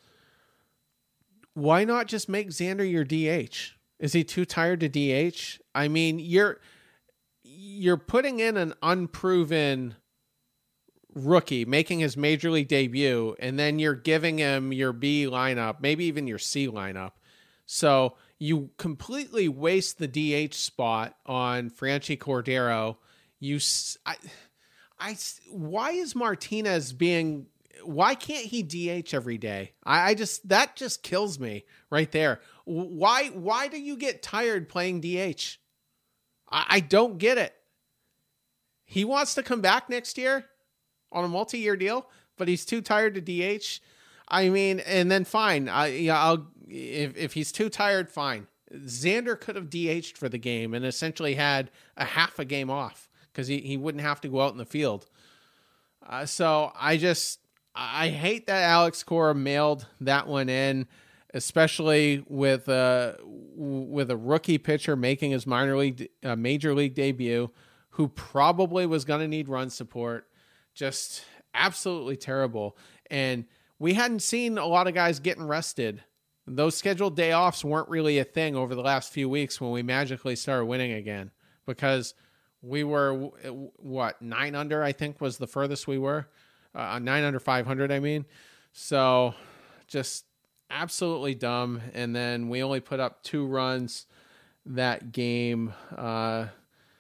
why not just make Xander your D H? Is he too tired to D H? I mean, you're you're putting in an unproven rookie, making his major league debut, and then you're giving him your B lineup, maybe even your C lineup. So you completely waste the D H spot on Franchi Cordero. You, I, I, why is Martinez being... Why can't he D H every day? I, I just, that just kills me right there. Why, why do you get tired playing D H? I, I don't get it. He wants to come back next year on a multi-year deal, but he's too tired to D H. I mean, and then fine. I, yeah, I'll, if, if he's too tired, fine. Xander could have D H'd for the game and essentially had a half a game off because he, he wouldn't have to go out in the field. Uh, so I just, I hate that Alex Cora mailed that one in, especially with a, with a rookie pitcher making his minor league, uh, major league debut, who probably was going to need run support. Just absolutely terrible. And we hadn't seen a lot of guys getting rested. Those scheduled day offs weren't really a thing over the last few weeks when we magically started winning again, because we were, what, nine under, I think was the furthest we were. uh, nine under five hundred, I mean. So just absolutely dumb. And then we only put up two runs that game. Uh,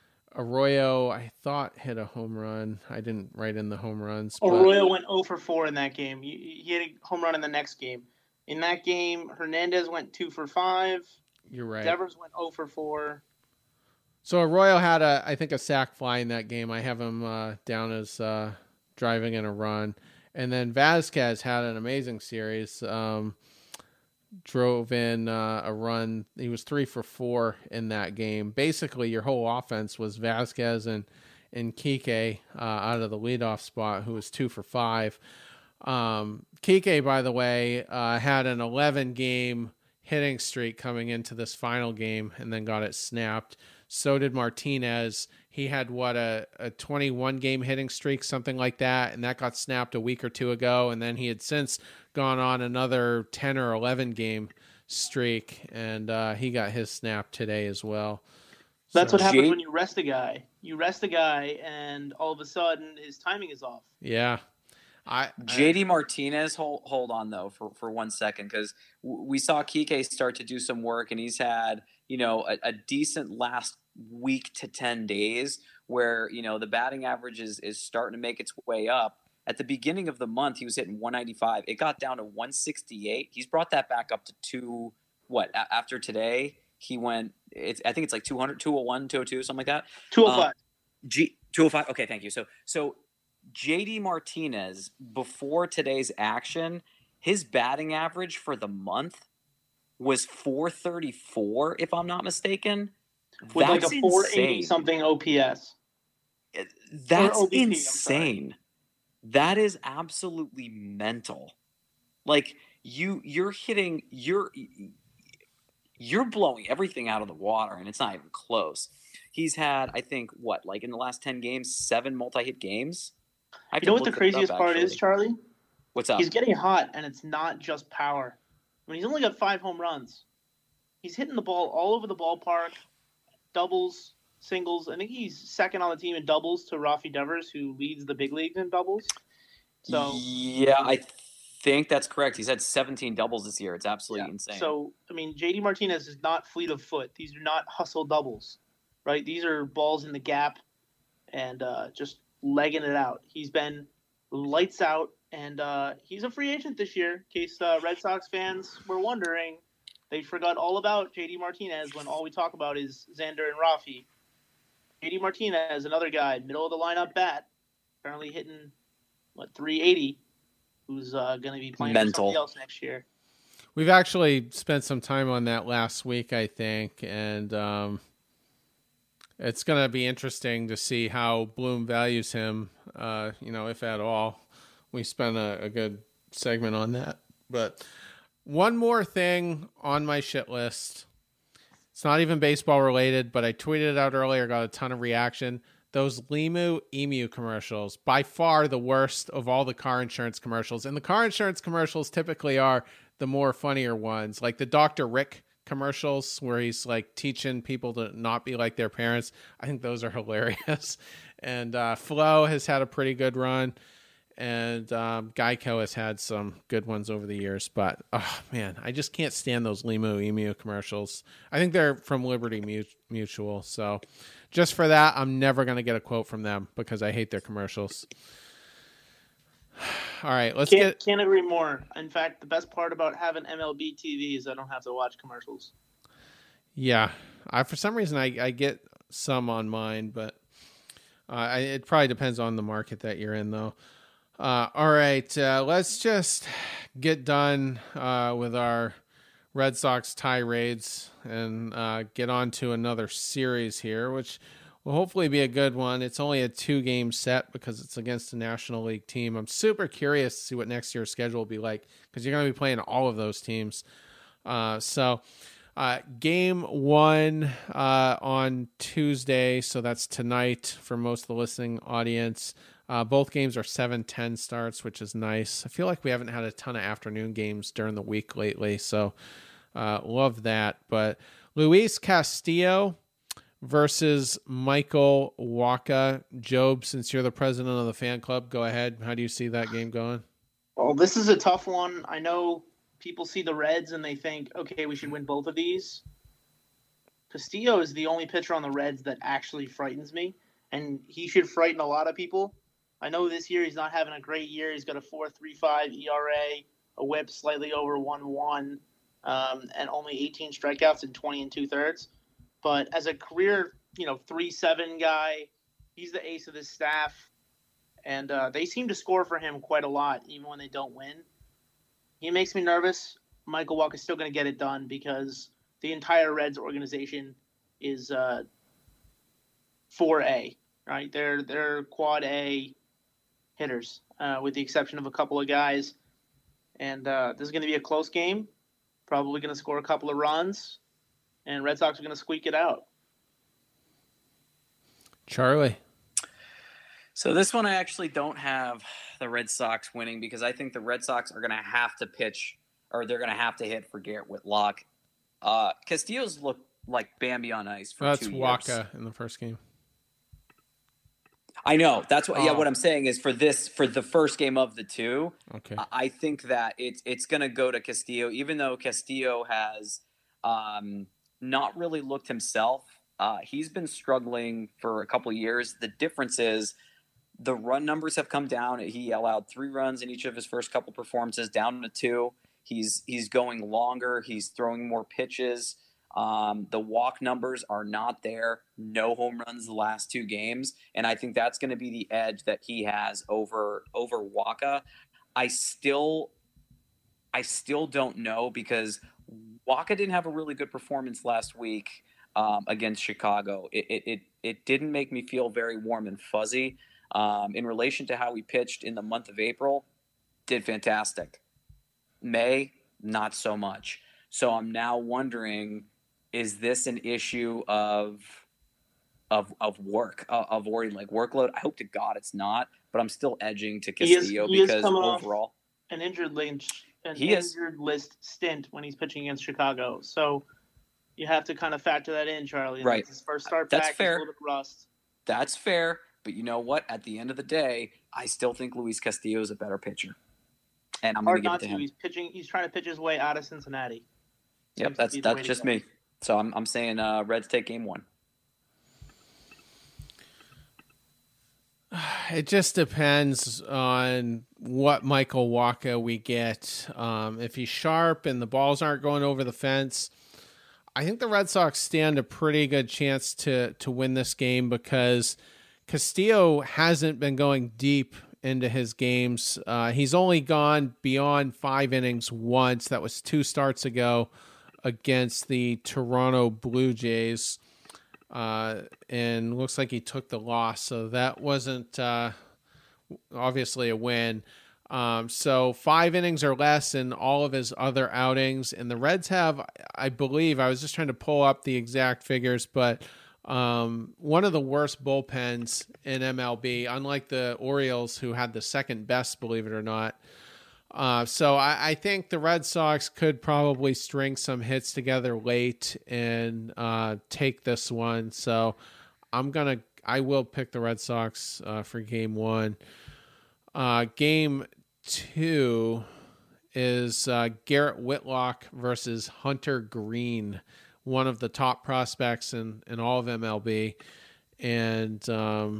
Arroyo, I thought, hit a home run. I didn't write in the home runs. But... Arroyo went oh for four in that game. He hit a home run in the next game. In that game, Hernandez went two for five. You're right. Devers went oh for four. So Arroyo had, a, I think, a sac fly in that game. I have him uh, down as uh, driving in a run. And then Vasquez had an amazing series. Um, drove in uh, a run. He was three for four in that game. Basically, your whole offense was Vasquez and and Kike uh, out of the leadoff spot, who was two for five. Um, Kike, by the way, uh, had an eleven-game hitting streak coming into this final game and then got it snapped. So did Martinez. He had, what, a, a twenty-one-game hitting streak, something like that, and that got snapped a week or two ago, and then he had since gone on another ten or eleven game streak, and uh, he got his snap today as well. That's so, what happens Jay- when you rest a guy. You rest a guy, and all of a sudden his timing is off. Yeah. I, J D Martinez, hold hold on though for, for one second, because w- we saw Kike start to do some work, and he's had you know a, a decent last week to ten days where you know the batting average is is starting to make its way up. At the beginning of the month, he was hitting one ninety-five. It got down to one sixty-eight. He's brought that back up to two. What a- after today? He went. It's I think it's like two hundred, two oh one, two oh two, something like that. two oh five. Um, G two oh five. Okay, thank you. So so. J D Martinez, before today's action, his batting average for the month was four thirty-four, if I'm not mistaken. With That's like a four eighty insane. something O P S. That's Or O B P, I'm sorry. insane. That is absolutely mental. Like you, you're hitting, you're you're blowing everything out of the water, and it's not even close. He's had, I think, what, like in the last ten games, seven multi-hit games. I have You to know what the look that craziest up, part actually. is, Charlie? What's up? He's getting hot, and it's not just power. I mean, he's only got five home runs. He's hitting the ball all over the ballpark, doubles, singles. I think he's second on the team in doubles to Rafi Devers, who leads the big leagues in doubles. So yeah, I think that's correct. He's had seventeen doubles this year. It's absolutely yeah. insane. So, I mean, J D Martinez is not fleet of foot. These are not hustle doubles, right? These are balls in the gap and uh, just legging it out. He's been lights out, and uh, he's a free agent this year. In case uh, Red Sox fans were wondering, they forgot all about J D Martinez when all we talk about is Xander and Rafi. J D Martinez, another guy, middle of the lineup bat, apparently hitting, what, three eighty, who's uh, going to be playing Mental. for somebody else next year. We've actually spent some time on that last week, I think, and um, it's going to be interesting to see how Bloom values him, uh, you know, if at all. We spent a, a good segment on that. But one more thing on my shit list. It's not even baseball related, but I tweeted it out earlier, got a ton of reaction. Those Limu Emu commercials, by far the worst of all the car insurance commercials. And the car insurance commercials typically are the more funnier ones, like the Doctor Rick commercials where he's like teaching people to not be like their parents. I think those are hilarious. And uh, Flo has had a pretty good run, and um, Geico has had some good ones over the years. But oh man, I just can't stand those Limu Emu commercials. I think they're from Liberty Mutual, so just for that, I'm never going to get a quote from them because I hate their commercials. All right, let's Can't, get. can't agree more. In fact, the best part about having M L B T V is I don't have to watch commercials. Yeah, I for some reason I, I get some on mine, but uh, I, it probably depends on the market that you're in, though. Uh, all right, uh, let's just get done uh, with our Red Sox tirades and uh, get on to another series here, which will hopefully be a good one. It's only a two-game set because it's against a National League team. I'm super curious to see what next year's schedule will be like because you're going to be playing all of those teams. Uh, so uh, game one uh, on Tuesday, so that's tonight for most of the listening audience. Uh, both games are seven ten starts, which is nice. I feel like we haven't had a ton of afternoon games during the week lately, so uh, love that. But Luis Castillo versus Michael Wacha. Job, since you're the president of the fan club, go ahead. How do you see that game going? Well, this is a tough one. I know people see the Reds and they think, okay, we should win both of these. Castillo is the only pitcher on the Reds that actually frightens me, and he should frighten a lot of people. I know this year he's not having a great year. He's got a four point three five E R A, a whip slightly over one point one, um, and only eighteen strikeouts in twenty and two-thirds. But as a career, you know, three point seven guy, he's the ace of this staff. And uh, they seem to score for him quite a lot, even when they don't win. He makes me nervous. Michael Wacha is still going to get it done because the entire Reds organization is uh, four A, right? They're they're quad A hitters, uh, with the exception of a couple of guys. And uh, this is going to be a close game. Probably going to score a couple of runs, and Red Sox are going to squeak it out. Charlie. So this one I actually don't have the Red Sox winning because I think the Red Sox are going to have to pitch, or they're going to have to hit for Garrett Whitlock. Uh, Castillo's looked like Bambi on ice for That's two years. That's Wacha in the first game. I know. That's what. Oh. Yeah, what I'm saying is for this, for the first game of the two, okay. I think that it's it's going to go to Castillo, even though Castillo has um, not really looked himself. Uh, he's been struggling for a couple of years. The difference is the run numbers have come down. He allowed three runs in each of his first couple performances, down to two. He's he's going longer. He's throwing more pitches. Um, the walk numbers are not there. No home runs the last two games, and I think that's going to be the edge that he has over over Wacha. I still, I still don't know because Wacha didn't have a really good performance last week um, against Chicago. It, it it it didn't make me feel very warm and fuzzy. Um, in relation to how he pitched in the month of April, did fantastic. May, not so much. So I'm now wondering, is this an issue of of of work, uh, of worry like workload? I hope to God it's not, but I'm still edging to Castillo he is, he because is coming overall, off an injured list, an he is. injured list stint when he's pitching against Chicago. So you have to kind of factor that in, Charlie. Right. That's his first start That's back. fair. He's a little bit rust. That's fair. But you know what? At the end of the day, I still think Luis Castillo is a better pitcher, and I'm going to Hard give it not to to. him. He's pitching. He's trying to pitch his way out of Cincinnati. Yep, Seems that's to be the way that's to just go. me. So I'm I'm saying uh, Reds take game one. It just depends on what Michael Wacha we get. Um, if he's sharp and the balls aren't going over the fence, I think the Red Sox stand a pretty good chance to to win this game because Castillo hasn't been going deep into his games. Uh, he's only gone beyond five innings once. That was two starts ago against the Toronto Blue Jays. Uh, and looks like he took the loss. So that wasn't uh, obviously a win. Um, so five innings or less in all of his other outings. And the Reds have, I believe, I was just trying to pull up the exact figures, but um, one of the worst bullpens in M L B, unlike the Orioles, who had the second best, believe it or not. Uh, so I, I think the Red Sox could probably string some hits together late and uh, take this one. So I'm going to, I will pick the Red Sox uh, for game one. Uh, game two is uh, Garrett Whitlock versus Hunter Green, one of the top prospects in, in all of M L B, and um,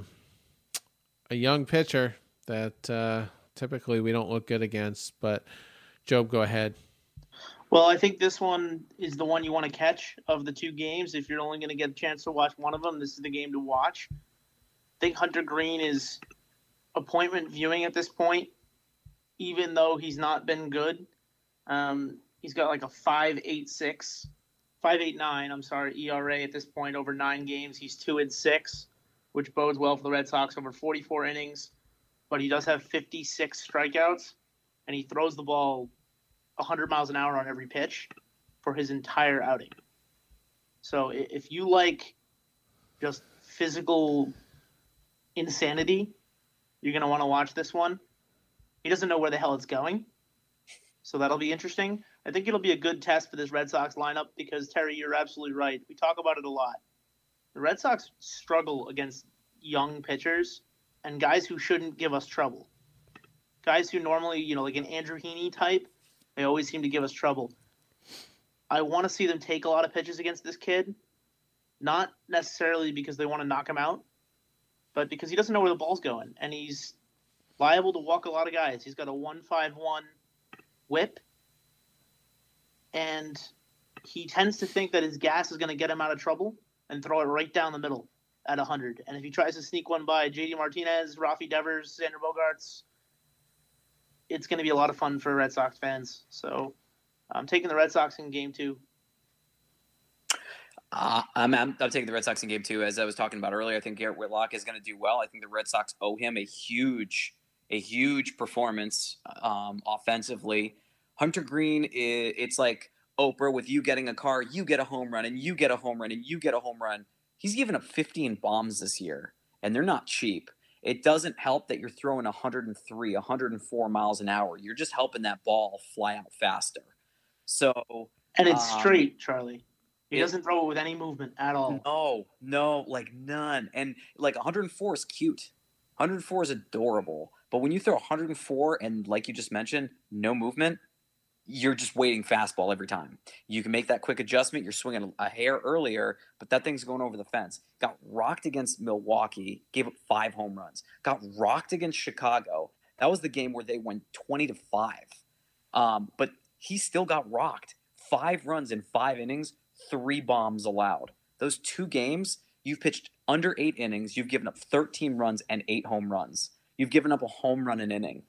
a young pitcher that uh, typically we don't look good against. But Job, go ahead. Well, I think this one is the one you want to catch of the two games. If you're only going to get a chance to watch one of them, this is the game to watch. I think Hunter Green is appointment viewing at this point, even though he's not been good. Um, he's got like a five eight six, five eight nine, I'm sorry, E R A at this point over nine games. He's two and six, which bodes well for the Red Sox over forty-four innings. But he does have fifty-six strikeouts, and he throws the ball one hundred miles an hour on every pitch for his entire outing. So if you like just physical insanity, you're going to want to watch this one. He doesn't know where the hell it's going, so that'll be interesting. I think it'll be a good test for this Red Sox lineup because, Terry, you're absolutely right. We talk about it a lot. The Red Sox struggle against young pitchers and guys who shouldn't give us trouble. Guys who normally, you know, like an Andrew Heaney type, they always seem to give us trouble. I want to see them take a lot of pitches against this kid, not necessarily because they want to knock him out, but because he doesn't know where the ball's going, and he's liable to walk a lot of guys. He's got a one five one whip, and he tends to think that his gas is going to get him out of trouble and throw it right down the middle at one hundred. And if he tries to sneak one by J D Martinez, Rafi Devers, Xander Bogaerts, it's going to be a lot of fun for Red Sox fans. So I'm taking the Red Sox in game two. Uh, I'm, I'm I'm taking the Red Sox in game two. As I was talking about earlier, I think Garrett Whitlock is going to do well. I think the Red Sox owe him a huge, a huge performance um, offensively. Hunter Green, is, it's like Oprah with you getting a car, you get a home run, and you get a home run, and you get a home run. He's given up fifteen bombs this year, and they're not cheap. It doesn't help that you're throwing one hundred three, one hundred four miles an hour. You're just helping that ball fly out faster. So, and it's um, straight, Charlie. He it, doesn't throw it with any movement at all. No, no, like none. And like one hundred four is cute. one hundred four is adorable. But when you throw one hundred four and, like you just mentioned, no movement, you're just waiting fastball every time. You can make that quick adjustment. You're swinging a hair earlier, but that thing's going over the fence. Got rocked against Milwaukee, gave up five home runs. Got rocked against Chicago. That was the game where they went twenty to five. Um, but he still got rocked. Five runs in five innings, three bombs allowed. Those two games, you've pitched under eight innings. You've given up thirteen runs and eight home runs. You've given up a home run an inning.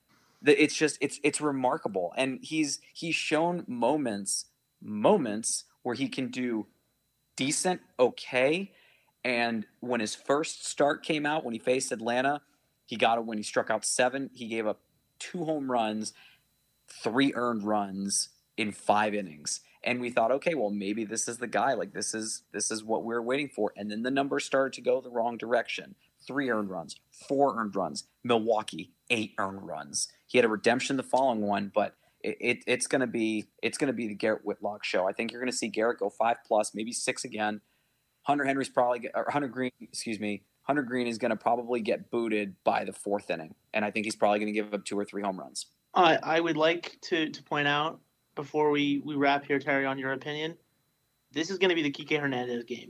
It's just it's it's remarkable, and he's he's shown moments moments where he can do decent, okay. And when his first start came out, when he faced Atlanta, he got it when he struck out seven. He gave up two home runs, three earned runs in five innings, and we thought, okay, well maybe this is the guy. Like this is this is what we we're waiting for. And then the numbers started to go the wrong direction. Three earned runs, four earned runs. Milwaukee, eight earned runs. He had a redemption the following one, but it, it, it's going to be it's going to be the Garrett Whitlock show. I think you're going to see Garrett go five plus, maybe six again. Hunter Henry's probably or Hunter Green, excuse me. Hunter Green is going to probably get booted by the fourth inning, and I think he's probably going to give up two or three home runs. I I would like to to point out before we we wrap here, Terry, on your opinion, this is going to be the Kike Hernandez game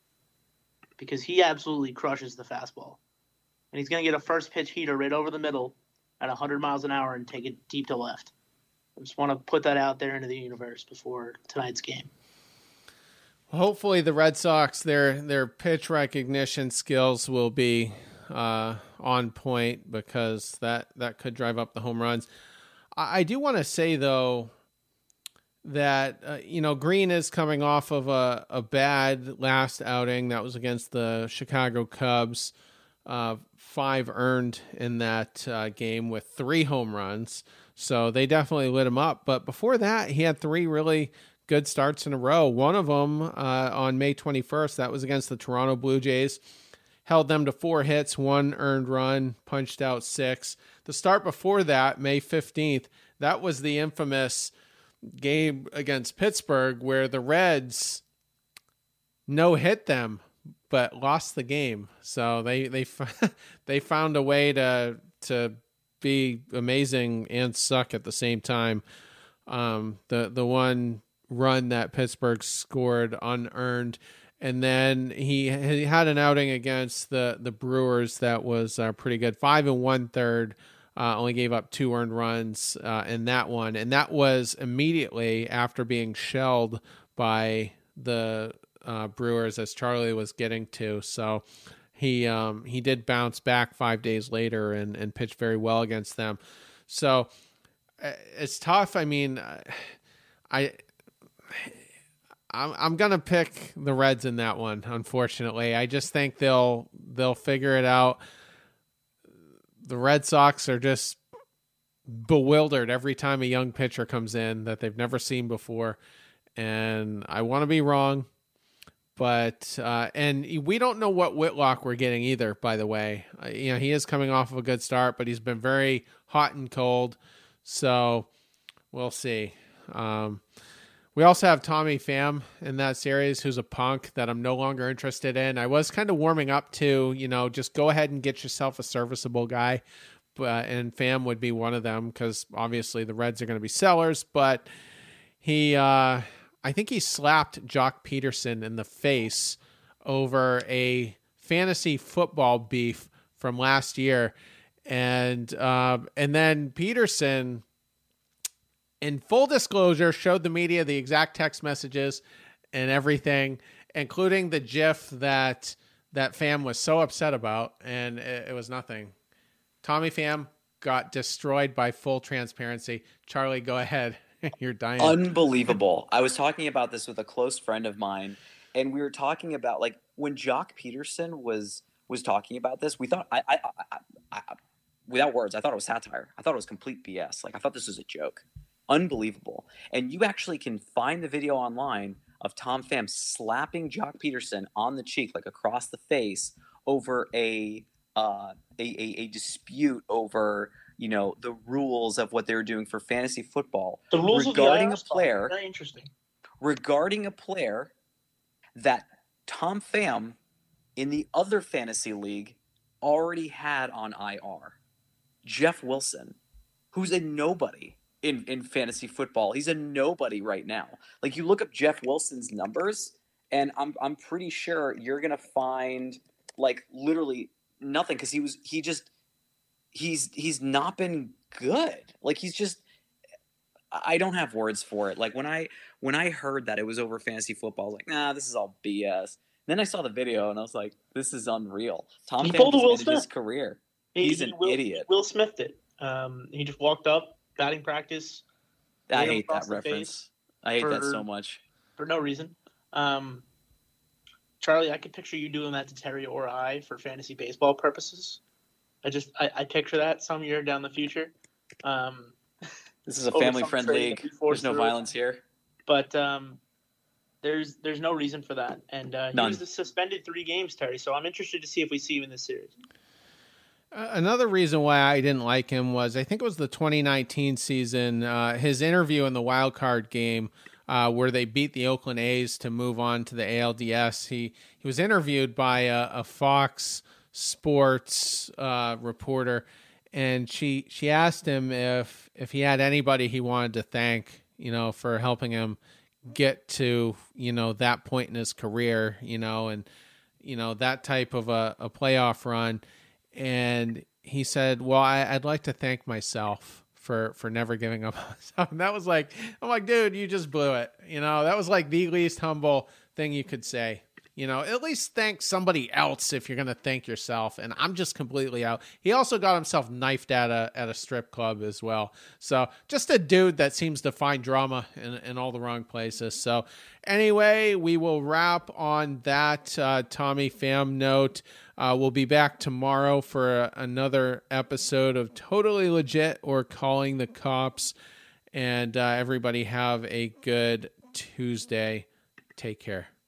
because he absolutely crushes the fastball, and he's going to get a first pitch heater right over the middle at one hundred miles an hour and take it deep to left. I just want to put that out there into the universe before tonight's game. Hopefully the Red Sox, their their pitch recognition skills will be uh, on point because that, that could drive up the home runs. I, I do want to say, though, that, uh, you know, Green is coming off of a, a bad last outing. That was against the Chicago Cubs. Uh, five earned in that uh, game with three home runs. So they definitely lit him up. But before that, he had three really good starts in a row. One of them uh, on May twenty-first, that was against the Toronto Blue Jays. Held them to four hits, one earned run, punched out six. The start before that, May fifteenth, that was the infamous game against Pittsburgh where the Reds no-hit them but lost the game. So they they they found a way to to be amazing and suck at the same time. Um, the the one run that Pittsburgh scored unearned, and then he, he had an outing against the the Brewers that was uh, pretty good. Five and one third. Uh, only gave up two earned runs uh, in that one, and that was immediately after being shelled by the uh, Brewers, as Charlie was getting to. So he um, he did bounce back five days later and, and pitched very well against them. So uh, it's tough. I mean, I I'm I'm gonna pick the Reds in that one. Unfortunately, I just think they'll they'll figure it out. The Red Sox are just bewildered every time a young pitcher comes in that they've never seen before. And I want to be wrong, but, uh, and we don't know what Whitlock we're getting either, by the way. Uh, you know, he is coming off of a good start, but he's been very hot and cold. So we'll see. Um, We also have Tommy Pham in that series, who's a punk that I'm no longer interested in. I was kind of warming up to, you know, just go ahead and get yourself a serviceable guy. But, and Pham would be one of them because obviously the Reds are going to be sellers. But he, uh, I think he slapped Jock Peterson in the face over a fantasy football beef from last year. And, uh, and then Peterson, in full disclosure, showed the media the exact text messages and everything, including the GIF that that Pham was so upset about, and it, it was nothing. Tommy Pham got destroyed by full transparency. Charlie, go ahead. You're dying. Unbelievable. I was talking about this with a close friend of mine, and we were talking about, like, when Jock Peterson was was talking about this, we thought, I, I, I, I, I without words, I thought it was satire. I thought it was complete B S. Like, I thought this was a joke. Unbelievable. And you actually can find the video online of Tom Pham slapping Jock Peterson on the cheek, like across the face, over a uh, a, a, a dispute over, you know, the rules of what they were doing for fantasy football. The rules regarding of the a player. Very interesting. Regarding a player that Tom Pham in the other fantasy league already had on I R. Jeff Wilson, who's a nobody. In, in fantasy football, he's a nobody right now. Like, you look up Jeff Wilson's numbers, and I'm I'm pretty sure you're gonna find like literally nothing because he was he just he's he's not been good. Like, he's just I don't have words for it. Like, when I when I heard that it was over fantasy football, I was like, nah, this is all B S. Then I saw the video and I was like, this is unreal. Tom He Pham pulled a just Will ended Smith. his career. He, He's he an Will, idiot. Will Smith did. Um, he just walked up, batting practice. I laid him hate across that the reference. face I hate for- that so much. for no reason. Um, Charlie, I could picture you doing that to Terry or I for fantasy baseball purposes. I just, I, I picture that some year down the future. Um, This is a over some family-friend trade league. that we forced There's no through. violence here. But um, there's there's no reason for that. And uh, he None. was suspended three games, Terry. So I'm interested to see if we see you in this series. Uh, another reason why I didn't like him was I think it was the twenty nineteen season, uh, his interview in the wild card game uh, where they beat the Oakland A's to move on to the A L D S. He he was interviewed by a, a Fox Sports uh, reporter, and she she asked him if if he had anybody he wanted to thank, you know, for helping him get to, you know, that point in his career, you know, and you know that type of a, a playoff run. And he said, well, I, I'd like to thank myself for, for never giving up. And that was like, I'm like, dude, you just blew it. You know, that was like the least humble thing you could say. You know, at least thank somebody else if you're going to thank yourself. And I'm just completely out. He also got himself knifed at a at a strip club as well. So just a dude that seems to find drama in, in all the wrong places. So anyway, we will wrap on that uh, Tommy Pham note. Uh, we'll be back tomorrow for a, another episode of Totally Legit or Calling the Cops. And uh, everybody have a good Tuesday. Take care.